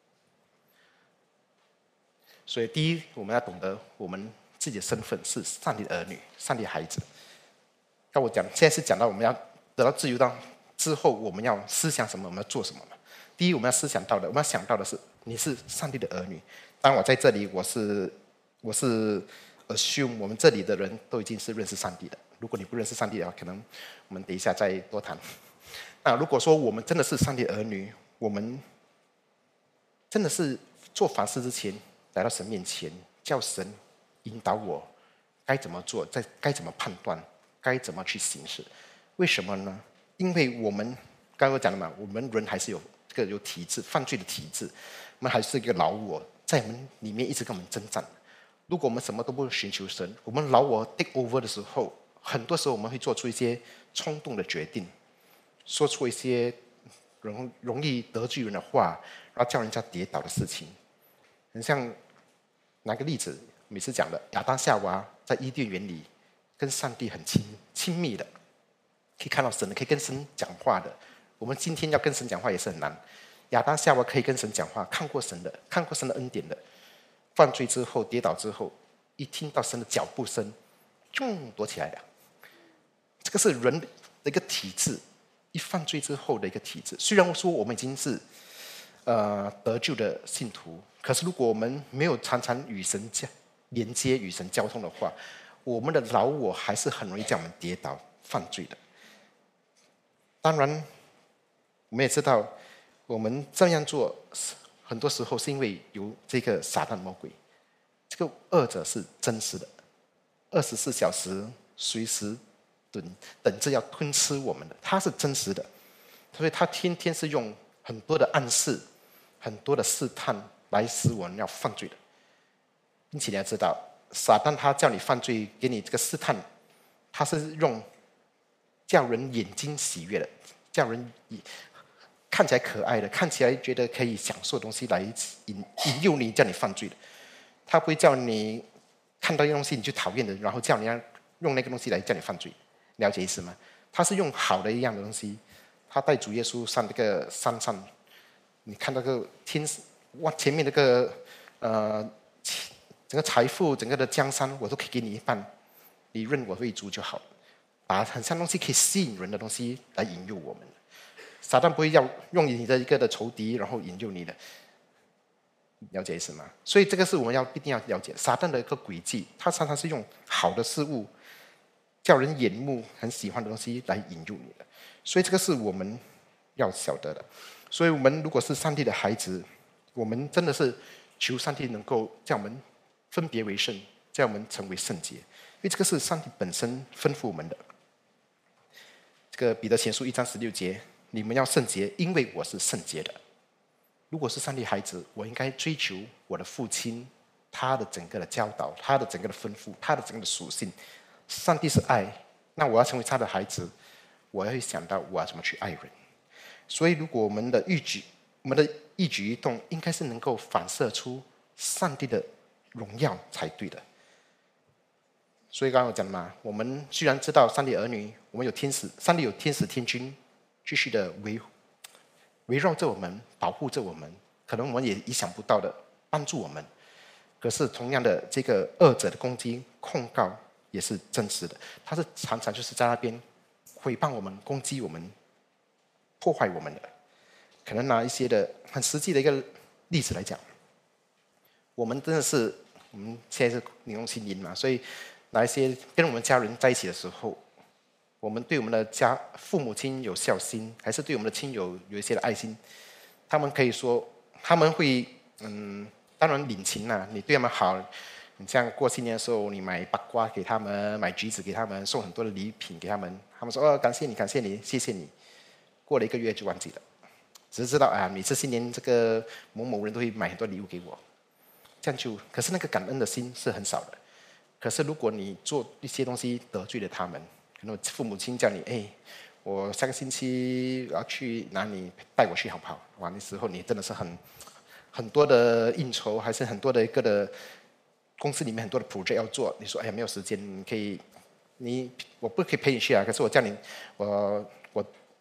所以，第一，我们要懂得我们自己的身份是上帝的儿女，上帝的孩子。那我讲，现在是讲到我们要得到自由到之后，我们要思想什么，我们要做什么嘛？第一，我们要思想到的，我们要想到的是，你是上帝的儿女。当我在这里，我是我是 assume 我们这里的人都已经是认识上帝的。如果你不认识上帝的话，可能我们等一下再多谈。那如果说我们真的是上帝的儿女，我们真的是做凡事之前来到神面前，叫神引导我该怎么做，在该怎么判断，该怎么去行事。为什么呢？因为我们刚刚我讲了嘛，我们人还是有这个有体质，犯罪的体质，我们还是一个老我在我们里面一直跟我们征战。如果我们什么都不寻求神，我们老我 take over 的时候，很多时候我们会做出一些冲动的决定，说出一些容容易得罪人的话，然后叫人家跌倒的事情。很像拿个例子，每次讲的亚当夏娃在伊甸园里跟上帝很亲亲密的，可以看到神的，可以跟神讲话的。我们今天要跟神讲话也是很难。亚当夏娃可以跟神讲话，看过神的，看过神的恩典的。犯罪之后，跌倒之后，一听到神的脚步声，就躲起来了。这个是人的一个体质，一犯罪之后的一个体质。虽然说我们已经是呃得救的信徒，可是如果我们没有常常与神交连接、与神交通的话，我们的老我还是很容易叫我们跌倒、犯罪的。当然，我们也知道，我们这样做很多时候是因为有这个撒旦魔鬼，这个恶者是真实的，二十四小时随时等等着要吞吃我们的，他是真实的，所以他天天是用很多的暗示、很多的试探来使我们要犯罪的。并且你要知道，撒旦他叫你犯罪，给你这个试探，他是用叫人眼睛喜悦的，叫人看起来可爱的，看起来觉得可以享受的东西来引引诱你，叫你犯罪的。他不会叫你看到一个东西你就讨厌的，然后叫你要用那个东西来叫你犯罪。了解意思吗？他是用好的一样的东西，他带主耶稣上这个山上，你看那个天哇，前面那个呃整个财富、整个的江山，我都可以给你一半，你认我为主就好了。把很像东西可以吸引人的东西来引诱我们。撒旦不会要用你的一个的仇敌，然后引诱你的，了解意思吗？所以这个是我们要一定要了解撒旦的一个轨迹，他常常是用好的事物，叫人眼目很喜欢的东西来引诱你的，所以这个是我们要晓得的。所以我们如果是上帝的孩子，我们真的是求上帝能够叫我们分别为圣，叫我们成为圣洁，因为这个是上帝本身吩咐我们的。这个彼得前书一章十六节，你们要圣洁，因为我是圣洁的。如果是上帝孩子，我应该追求我的父亲他的整个的教导，他的整个的吩咐，他的整个的属性。上帝是爱，那我要成为他的孩子，我要想到我要怎么去爱人。所以如果我们的一举我们的一举一动应该是能够反射出上帝的荣耀才对的。所以刚刚我讲的嘛，我们虽然知道上帝儿女，我们有天使，上帝有天使天君继续的围围绕着我们，保护着我们，可能我们也意想不到的帮助我们。可是同样的，这个恶者的攻击控告也是真实的，他是常常就是在那边诽谤我们、攻击我们、破坏我们的。可能拿一些的很实际的一个例子来讲，我们真的是我们现在是领用心灵嘛，所以拿一些跟我们家人在一起的时候，我们对我们的家父母亲有孝心，还是对我们的亲友有一些的爱心，他们可以说他们会嗯，当然领情啊，你对他们好，你像过新年的时候，你买八卦给他们，买橘子给他们，送很多的礼品给他们，他们说哦，感谢你，感谢你，谢谢你。过了一个月就忘记了，只是知道啊，每次新年这个某某人都会买很多礼物给我，这样就，可是那个感恩的心是很少的。可是如果你做一些东西得罪了他们，可能父母亲叫你，哎，我下个星期我要去哪里，带我去好不好？哇，那时候你真的是很很多的应酬，还是很多的一个的公司里面很多的 project 要做。你说哎呀没有时间，你可以，你我不可以陪你去啊。可是我叫你，我我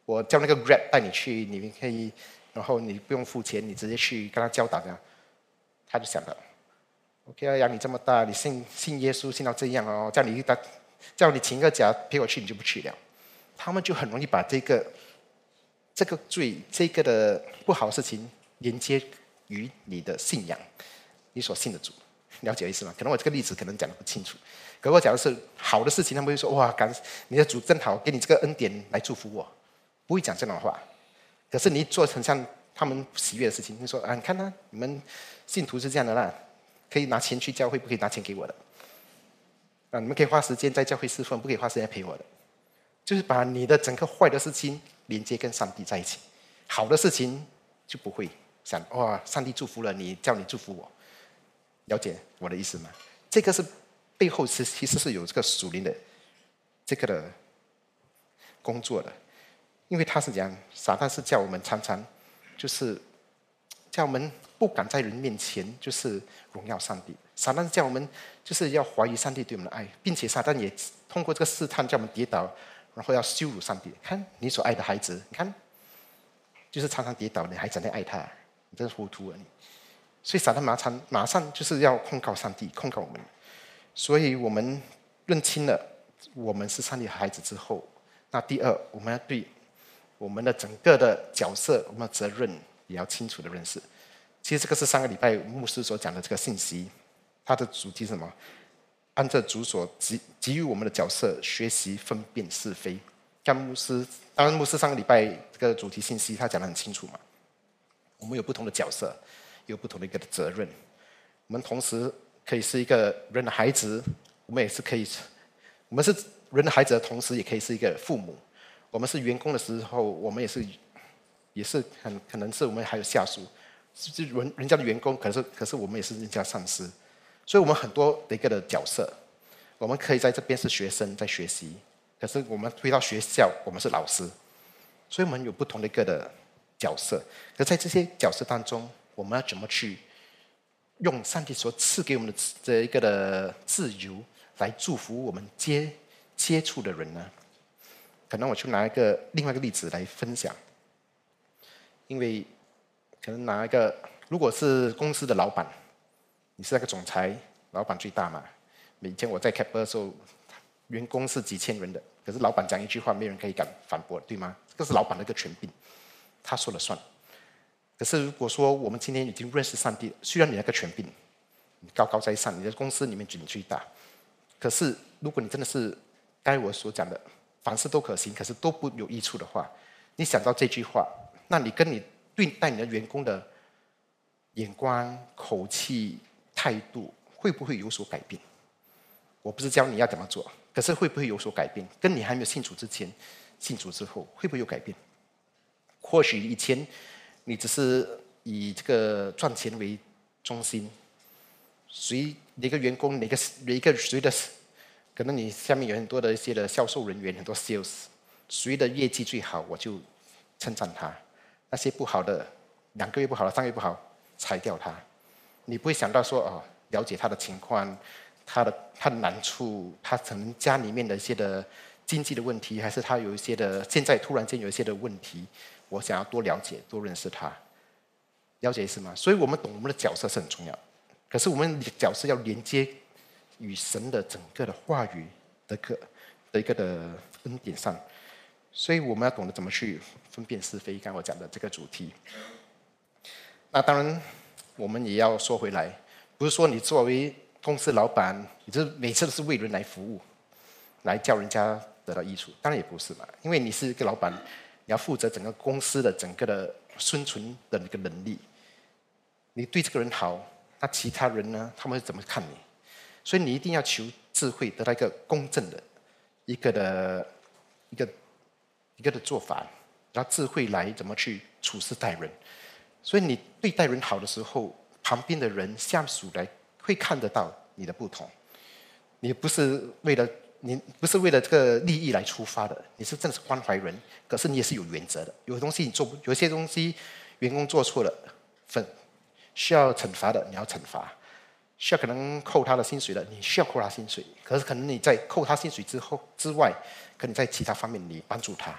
我叫那个 Grab 带你去，你可以，然后你不用付钱，你直接去跟他教导的。他就想到 ，OK 啊，养你这么大，你信信耶稣信到这样哦，叫你叫你请个假陪我去，你就不去了。他们就很容易把这个这个罪、这个的不好的事情连接于你的信仰，你所信的主。了解意思吗？可能我这个例子可能讲的不清楚，可我讲的是好的事情，他们会说哇，感你的主真好，给你这个恩典来祝福我，不会讲这种话。可是你做成像他们喜悦的事情，你说啊，你看啊，你们信徒是这样的啦，可以拿钱去教会，不可以拿钱给我的。啊，你们可以花时间在教会侍奉，不可以花时间陪我的。就是把你的整个坏的事情连接跟上帝在一起，好的事情就不会想哇，上帝祝福了你，叫你祝福我。了解我的意思吗？这个是背后是其实是有这个属灵的这个的工作的，因为他是讲撒旦是叫我们常常就是叫我们不敢在人面前就是荣耀上帝，撒旦叫我们就是要怀疑上帝对我们的爱，并且撒旦也通过这个试探叫我们跌倒，然后要羞辱上帝。看你所爱的孩子，你看就是常常跌倒，你还整天爱他，你真是糊涂啊你！所以撒旦马上马上就是要控告上帝，控告我们。所以我们认清了我们是上帝的孩子之后，那第二，我们要对我们的整个的角色、我们的责任也要清楚的认识。其实这个是上个礼拜牧师所讲的这个信息，它的主题是什么？按照主所给给予我们的角色，学习分辨是非。像牧师，当然牧师上个礼拜这个主题信息他讲得很清楚嘛，我们有不同的角色。有不同的一个责任，我们同时可以是一个人的孩子，我们也是可以，我们是人的孩子的同时，也可以是一个父母。我们是员工的时候，我们也是，也是很可能是我们还有下属，是人人家的员工，可是可是我们也是人家上司，所以我们很多的一个的角色，我们可以在这边是学生在学习，可是我们回到学校，我们是老师，所以我们有不同的一个的角色。可在这些角色当中，我们要怎么去用上帝所赐给我们的这一个的自由来祝福我们接接触的人呢？可能我去拿一个另外一个例子来分享，因为可能拿一个，如果是公司的老板，你是那个总裁，老板最大嘛。以前我在 Capper 的时候，员工是几千人的，可是老板讲一句话，没人可以敢反驳，对吗？这个是老板的一个权柄，他说了算。可是如果说我们今天已经认识上帝，虽然你那个权柄，你高高在上，你的公司里面你最大，可是如果你真的是该我所讲的，凡事都可行，可是都不有益处的话，你想到这句话，那你跟你对待你的员工的眼光、口气、态度，会不会有所改变？我不是教你要怎么做，可是会不会有所改变？跟你还没有信主之前，信主之后，会不会有改变？或许以前你只是以这个赚钱为中心，谁哪个员工哪个哪个谁的，可能你下面有很多的一些的销售人员，很多 sales， 谁的业绩最好，我就称赞他；那些不好的，两个月不好了，三个月不好，裁掉他。你不会想到说哦，了解他的情况，他的他的难处，他可能家里面的一些的经济的问题，还是他有一些的现在突然间有一些的问题。我想要多了解、多认识他，了解意思吗？所以我们懂我们的角色是很重要，可是我们的角色要连接与神的整个的话语的个的一个的恩典上，所以我们要懂得怎么去分辨是非。刚才我讲的这个主题，那当然我们也要说回来，不是说你作为公司老板，你这每次都是为人来服务，来叫人家得到益处，当然也不是嘛，因为你是一个老板。你要负责整个公司的整个的生存的一个能力，你对这个人好，那其他人呢？他们会怎么看你？所以你一定要求智慧，得到一个公正的一个的一个一个的做法，然后智慧来怎么去处事待人。所以你对待人好的时候，旁边的人下属来会看得到你的不同。你不是为了。你不是为了这个利益来出发的，你是真的是关怀人，可是你也是有原则的。有东西你做不，有些东西员工做错了，分需要惩罚的，你要惩罚；需要可能扣他的薪水的，你需要扣他薪水。可是可能你在扣他薪水之后之外，可能在其他方面你帮助他，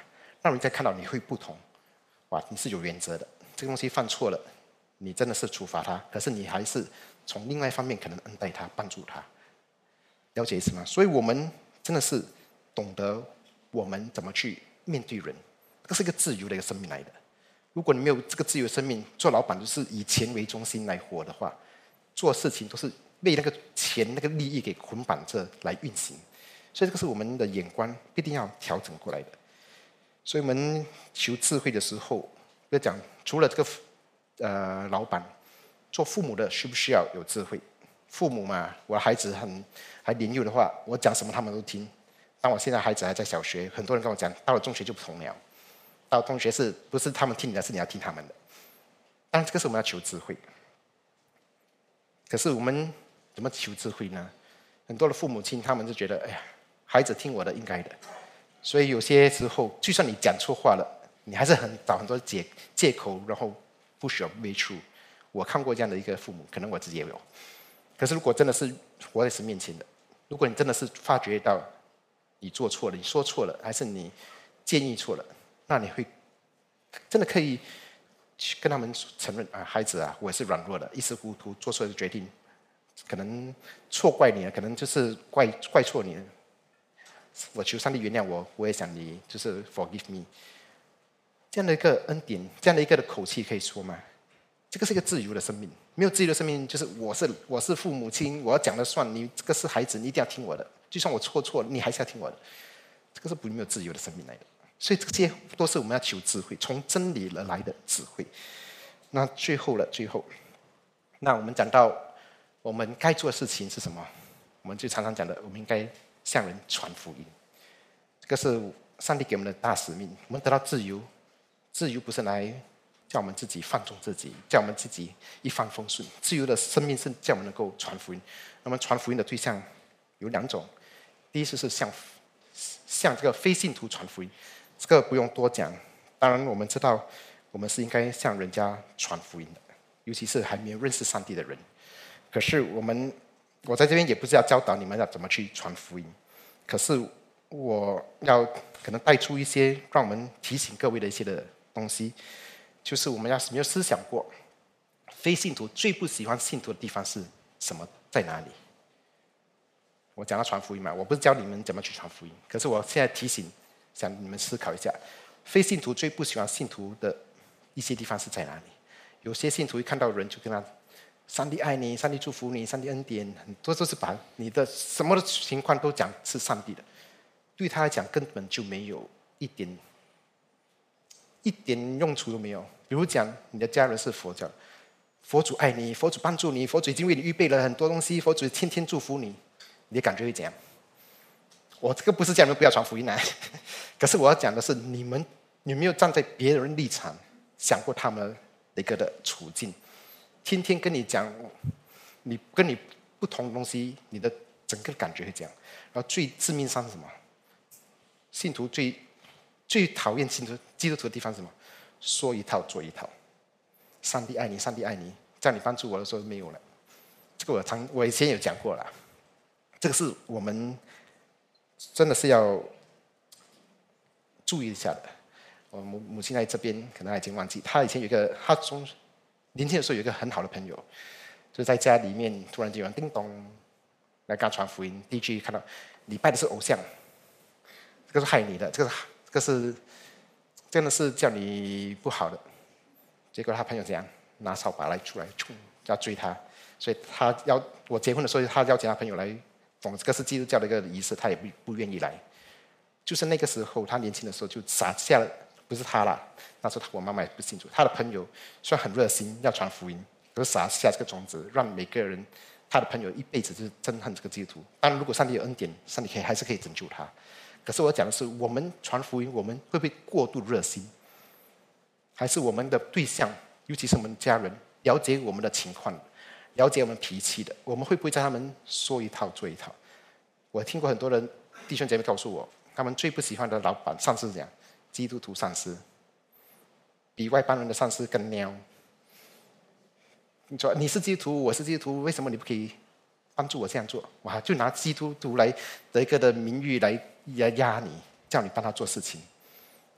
让人家看到你会不同，哇，你是有原则的，这个东西犯错了，你真的是处罚他，可是你还是从另外一方面可能恩待他，帮助他，了解意思吗？所以我们真的是懂得我们怎么去面对人，这是一个自由的一个生命来的。如果你没有这个自由的生命，做老板就是以钱为中心来活的话，做事情都是被那个钱、那个利益给捆绑着来运行。所以这个是我们的眼光必定要调整过来的。所以我们求智慧的时候，要讲除了这个呃老板，做父母的需不需要有智慧？父母嘛，我孩子很还年幼的话，我讲什么他们都听。当我现在孩子还在小学，很多人跟我讲，到了中学就不同了。到中学是不是他们听你的，是你要听他们的。当然，这个是我们要求智慧。可是我们怎么求智慧呢？很多的父母亲他们就觉得，哎呀，孩子听我的应该的。所以有些时候，就算你讲错话了，你还是很找很多借借口，然后不需要 way through。我看过这样的一个父母，可能我自己也有。可是如果真的是活在神面前的，如果你真的是发觉到你做错了，你说错了，还是你建议错了，那你会真的可以去跟他们承认啊，孩子啊，我也是软弱的，一时糊涂做错的决定，可能错怪你了，可能就是怪怪错你了。我求上帝原谅我，我也想你就是 forgive me。这样的一个恩典，这样的一个的口气可以说吗？这个是一个自由的生命，没有自由的生命就是我是我是父母亲，我要讲了算，你这个是孩子，你一定要听我的，就算我错错了，你还是要听我的。这个是不没有自由的生命来的。所以这些都是我们要求智慧，从真理而来的智慧。那最后了，最后，那我们讲到我们该做的事情是什么？我们就常常讲的，我们应该向人传福音。这个是上帝给我们的大使命。我们得到自由，自由不是来叫我们自己放纵自己，叫我们自己一帆风顺。自由的生命是叫我们能够传福音。那么传福音的对象有两种，第一次是向向这个非信徒传福音。这个不用多讲，当然我们知道，我们是应该向人家传福音的，尤其是还没有认识上帝的人。可是我们，我在这边也不是要教导你们要怎么去传福音，可是我要可能带出一些让我们提醒各位的一些的东西，就是我们要没有思想过，非信徒最不喜欢信徒的地方是什么，在哪里？我讲到传福音嘛，我不是教你们怎么去传福音，可是我现在提醒。想你们思考一下，非信徒最不喜欢信徒的一些地方是在哪里？有些信徒一看到人就跟他，上帝爱你，上帝祝福你，上帝恩典，很多都是把你的什么的情况都讲是上帝的，对他来讲根本就没有一点一点用处都没有。比如讲你的家人是佛教，佛祖爱你，佛祖帮助你，佛祖已经为你预备了很多东西，佛祖天天祝福你，你的感觉会怎样？我这个不是叫你们不要传福音啊，可是我要讲的是，你们有没有站在别人立场想过他们的一个的处境？天天跟你讲，你跟你不同的东西，你的整个感觉会这样。然后最致命伤是什么？信徒最最讨厌信徒基督徒的地方是什么？说一套做一套。上帝爱你，上帝爱你，叫你帮助我的时候没有了。这个我常我以前有讲过了，这个是我们。真的是要注意一下的。我母母亲在这边，可能她已经忘记，她以前有一个，她中年轻的时候有一个很好的朋友，就是在家里面突然就有人叮咚来跟他传福音。第一句看到你拜的是偶像，这个是害你的，这个这个是真的是叫你不好的。结果他朋友怎样拿扫把来出来，冲要追他，所以他要我结婚的时候，他邀请他朋友来。懂这个是基督教的一个仪式，他也不不愿意来。就是那个时候，他年轻的时候就撒下了，不是他啦，那时候我妈妈也不清楚。他的朋友虽然很热心要传福音，可是撒下这个种子，让每个人他的朋友一辈子就是憎恨这个基督徒。当然，如果上帝有恩典，上帝可以还是可以拯救他。可是我讲的是，我们传福音，我们会不会过度热心？还是我们的对象，尤其是我们家人，了解我们的情况？了解我们脾气的，我们会不会在他们说一套做一套？我听过很多人弟兄姐妹告诉我，他们最不喜欢的老板上司是讲基督徒上司，比外邦人的上司更喵。你说你是基督徒，我是基督徒，为什么你不可以帮助我这样做？哇，就拿基督徒来的一个的名誉来压压你，叫你帮他做事情。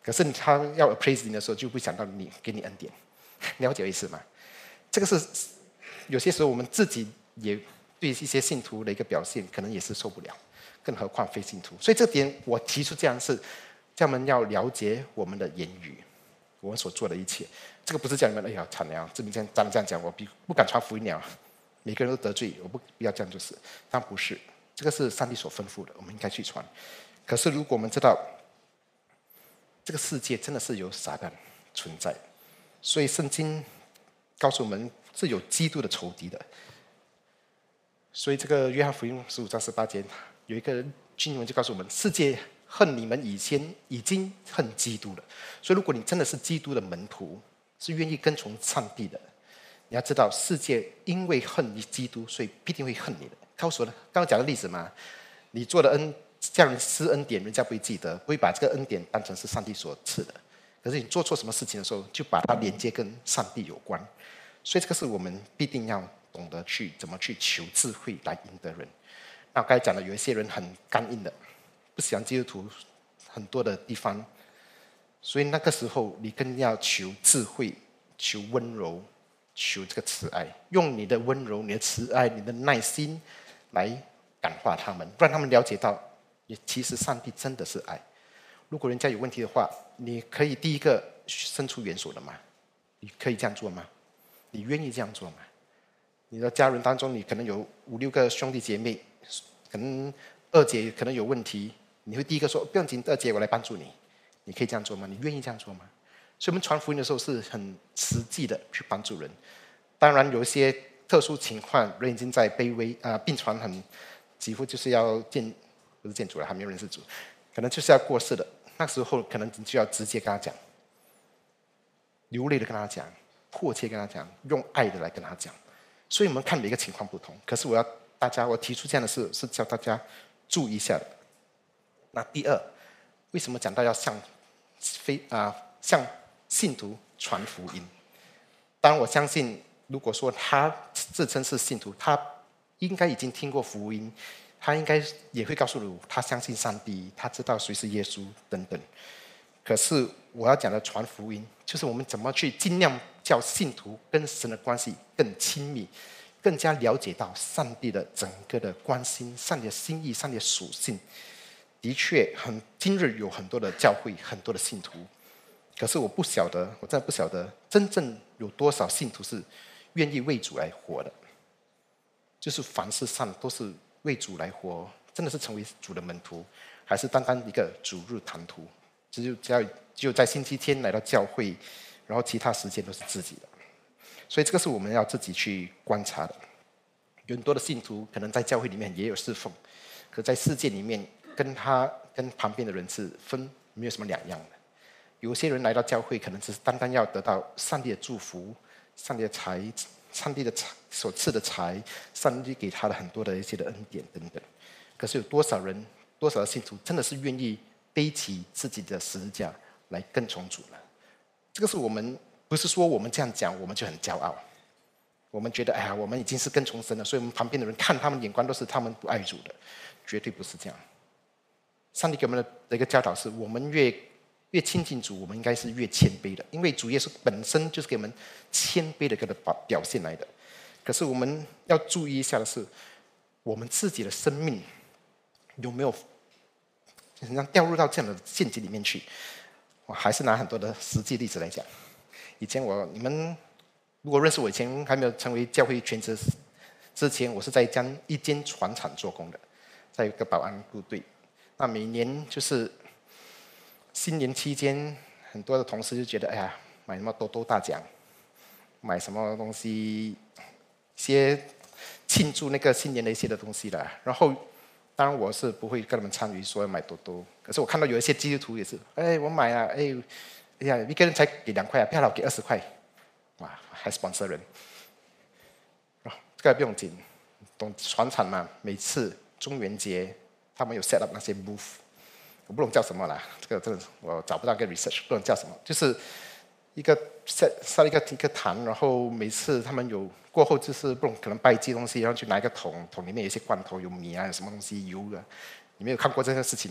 可是他要 appraise 你的时候，就不想到你给你恩典，了解我意思吗？这个是有些时候我们自己也对一些信徒的一个表现，可能也是受不了，更何况非信徒。所以这点我提出这样是，叫我们要了解我们的言语，我们所做的一切。这个不是叫你们哎呀惨了，这边这样这样这样讲，我不不敢传福音了，每个人都得罪，我不不要这样就是。但不是，这个是上帝所吩咐的，我们应该去传。可是如果我们知道这个世界真的是有撒旦存在，所以圣经告诉我们是有基督的仇敌的。所以这个约翰福音十五章十八节有一个经文就告诉我们，世界恨你们以前已经恨基督了。所以如果你真的是基督的门徒，是愿意跟从上帝的，你要知道世界因为恨你基督，所以必定会恨你的。告诉我的刚刚讲的例子嘛，你做的恩叫人施恩典，人家不会记得，不会把这个恩典当成是上帝所赐的。可是你做错什么事情的时候，就把它连接跟上帝有关。所以这个是我们必定要懂得去怎么去求智慧来赢得人。那我刚才讲的，有一些人很刚硬的，不喜欢基督徒很多的地方，所以那个时候你更要求智慧，求温柔，求这个慈爱，用你的温柔、你的慈爱、你的耐心来感化他们，让他们了解到，其实上帝真的是爱。如果人家有问题的话，你可以第一个伸出援手的吗？你可以这样做吗？你愿意这样做吗？你的家人当中，你可能有五六个兄弟姐妹，可能二姐可能有问题，你会第一个说不用紧，二姐我来帮助你。你可以这样做吗？你愿意这样做吗？所以我们传福音的时候是很实际的去帮助人。当然有一些特殊情况，人已经在卑微啊、呃、病床很几乎就是要见不是见主了，还没有认识主，可能就是要过世的。那时候可能你就要直接跟他讲，流泪的跟他讲，迫切跟他讲，用爱的来跟他讲。所以我们看每个情况不同，可是我要大家，我提出这样的事是叫大家注意一下的。那第二，为什么讲到要向非啊、呃、向信徒传福音？当然我相信，如果说他自称是信徒，他应该已经听过福音，他应该也会告诉你，他相信上帝，他知道谁是耶稣等等。可是我要讲的传福音，就是我们怎么去尽量叫信徒跟神的关系更亲密，更加了解到上帝的整个的关心、上帝的心意、上帝的属性。的确，很今日有很多的教会，很多的信徒，可是我不晓得，我真的不晓得，真正有多少信徒是愿意为主来活的，就是凡事上都是为主来活，真的是成为主的门徒，还是单单一个主日堂徒？只有只要只有在星期天来到教会，然后其他时间都是自己的。所以这个是我们要自己去观察的。有很多的信徒可能在教会里面也有侍奉，可在世界里面跟他跟旁边的人是分没有什么两样的。有些人来到教会，可能只是单单要得到上帝的祝福、上帝的财、上帝的所赐的财、上帝给他的很多的一些的恩典等等。可是有多少人、多少的信徒真的是愿意背起自己的十字架来跟从主呢？这个是我们不是说我们这样讲我们就很骄傲，我们觉得哎呀，我们已经是跟从神了，所以我们旁边的人看他们眼光都是他们不爱主的，绝对不是这样。上帝给我们的一个教导是，我们越越亲近主，我们应该是越谦卑的，因为主耶稣本身就是给我们谦卑的一个表现来的。可是我们要注意一下的是，我们自己的生命有没有让掉入到这样的陷阱里面去？我还是拿很多的实际例子来讲。以前我你们如果认识我以前还没有成为教会全职之前，我是在一间一间船厂做工的，在一个保安部队。那每年就是新年期间，很多的同事就觉得，哎呀，买什么多多大奖，买什么东西，一些庆祝那个新年的一些的东西的。然后，当然我是不会跟他们参与说要买多多。可是我看到有一些基督徒也是，哎，我买啊，哎，哎呀，一个人才给两块啊，不要老给二十块，哇，还 sponsor 人。哦，这个不用紧，懂船厂嘛，每次中元节。他们有 set up 那些 booth， 我不懂叫什么啦，这个真的我找不到个 research， 不懂叫什么，就是一个 set 设一个一个坛，然后每次他们有过后就是不懂可能拜祭东西，然后去拿一个桶，桶里面有一些罐头，有米啊，有什么东西油的，你没有看过这个事情吗？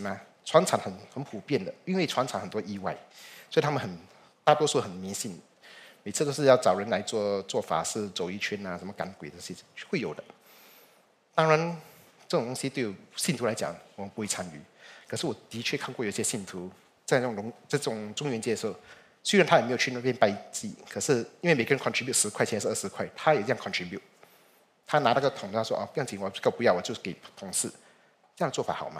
船厂很很普遍的，因为船厂很多意外，所以他们很大多数很迷信，每次都是要找人来做做法事、走一圈啊，什么赶鬼的事情会有的。当然，这种东西对信徒来讲，我们不会参与。可是我的确看过有些信徒在这种这种中元节的时候，虽然他也没有去那边拜祭，可是因为每个人 contribute 十块钱还是二十块，他也这样 contribute。他拿那个桶，他说：“哦，不要紧，我这个不要，我就给同事。”这样做法好吗？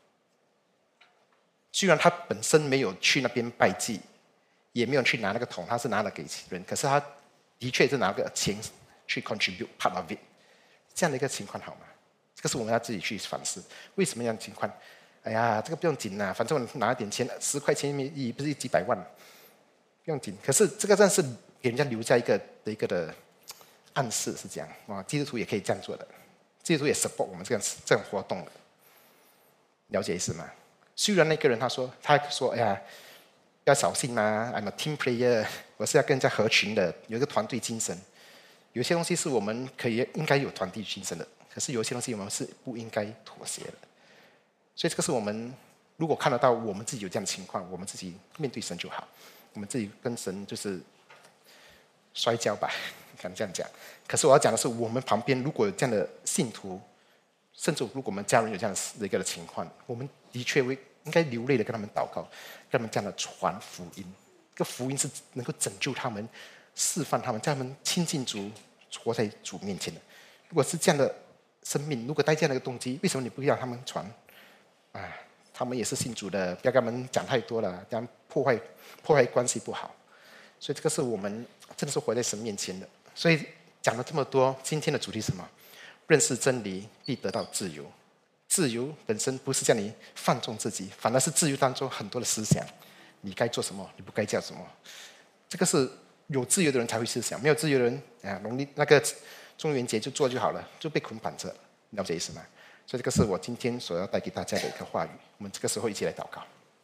虽然他本身没有去那边拜祭，也没有去拿那个桶，他是拿了给人，可是他的确是拿个钱去 contribute part of it。这样的一个情况好吗？这个是我们要自己去反思，为什么这样的情况？哎呀，这个不用紧啦，反正我拿一点钱，十块钱也不是几百万，不用紧。可是这个真是给人家留下一个的一个的暗示是这样啊，基督徒也可以这样做的，基督徒也 support 我们这样这种活动的，了解意思吗？虽然那个人他说他说哎呀要小心嘛 ，I'm a team player， 我是要跟人家合群的，有一个团队精神。有些东西是我们可以应该有团队精神的，可是有些东西我们是不应该妥协的。所以这个是我们如果看得到我们自己有这样的情况，我们自己面对神就好，我们自己跟神就是摔跤吧，可能这样讲。可是我要讲的是，我们旁边如果有这样的信徒，甚至如果我们家人有这样的一个的情况，我们的确会应该流泪的跟他们祷告，跟他们这样的传福音。这个福音是能够拯救他们、释放他们，叫他们亲近主，活在主面前的。如果是这样的生命，如果带这样的一个动机，为什么你不让他们传？啊，他们也是信主的，不要跟他们讲太多了，这样破坏破坏关系不好。所以这个是我们真的是活在神面前的。所以讲了这么多，今天的主题是什么？认识真理必得到自由。自由本身不是叫你放纵自己，反而是自由当中很多的思想，你该做什么，你不该做什么。这个是有自由的人才会思想，没有自由的人啊，农历那个中元节就做就好了，就被捆绑着，了解意思吗？所以这个是我今天所要带给大家的一个话语。我们这个时候一起来祷告。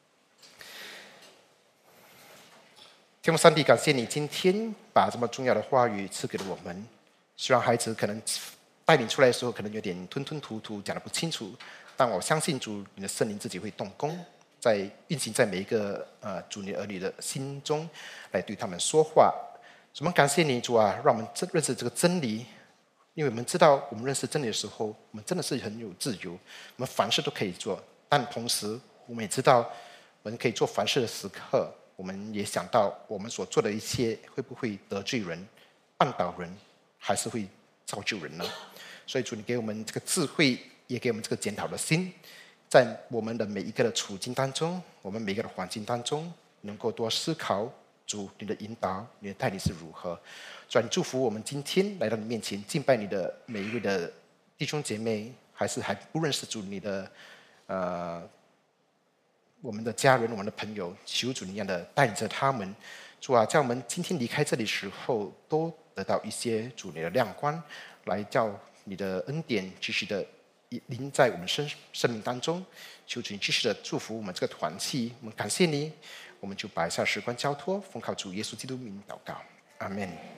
天父上帝，感谢你今天把这么重要的话语赐给了我们。虽然孩子可能带领出来的时候可能有点吞吞吐吐，讲得不清楚，但我相信主，你的圣灵自己会动工，在运行在每一个呃主你儿女的心中，来对他们说话。我们感谢你，主啊，让我们认识这个真理。因为我们知道，我们认识真理的时候，我们真的是很有自由，我们凡事都可以做。但同时，我们也知道，我们可以做凡事的时刻，我们也想到我们所做的一切会不会得罪人、绊倒人，还是会造就人呢？所以主，你给我们这个智慧，也给我们这个检讨的心，在我们的每一个的处境当中，我们每一个的环境当中，能够多思考主你的引导、你的带领是如何。主啊，你祝福我们今天来到你面前敬拜你的每一位的弟兄姐妹，还是还不认识主你的呃我们的家人、我们的朋友，求主你一样的带领着他们。主啊，叫我们今天离开这里时候，都得到一些主你的亮光，来叫你的恩典继续的临在我们生生命当中。求主你继续的祝福我们这个团契，我们感谢你，我们就把一下时光交托，奉靠主耶稣基督名祷告，阿门。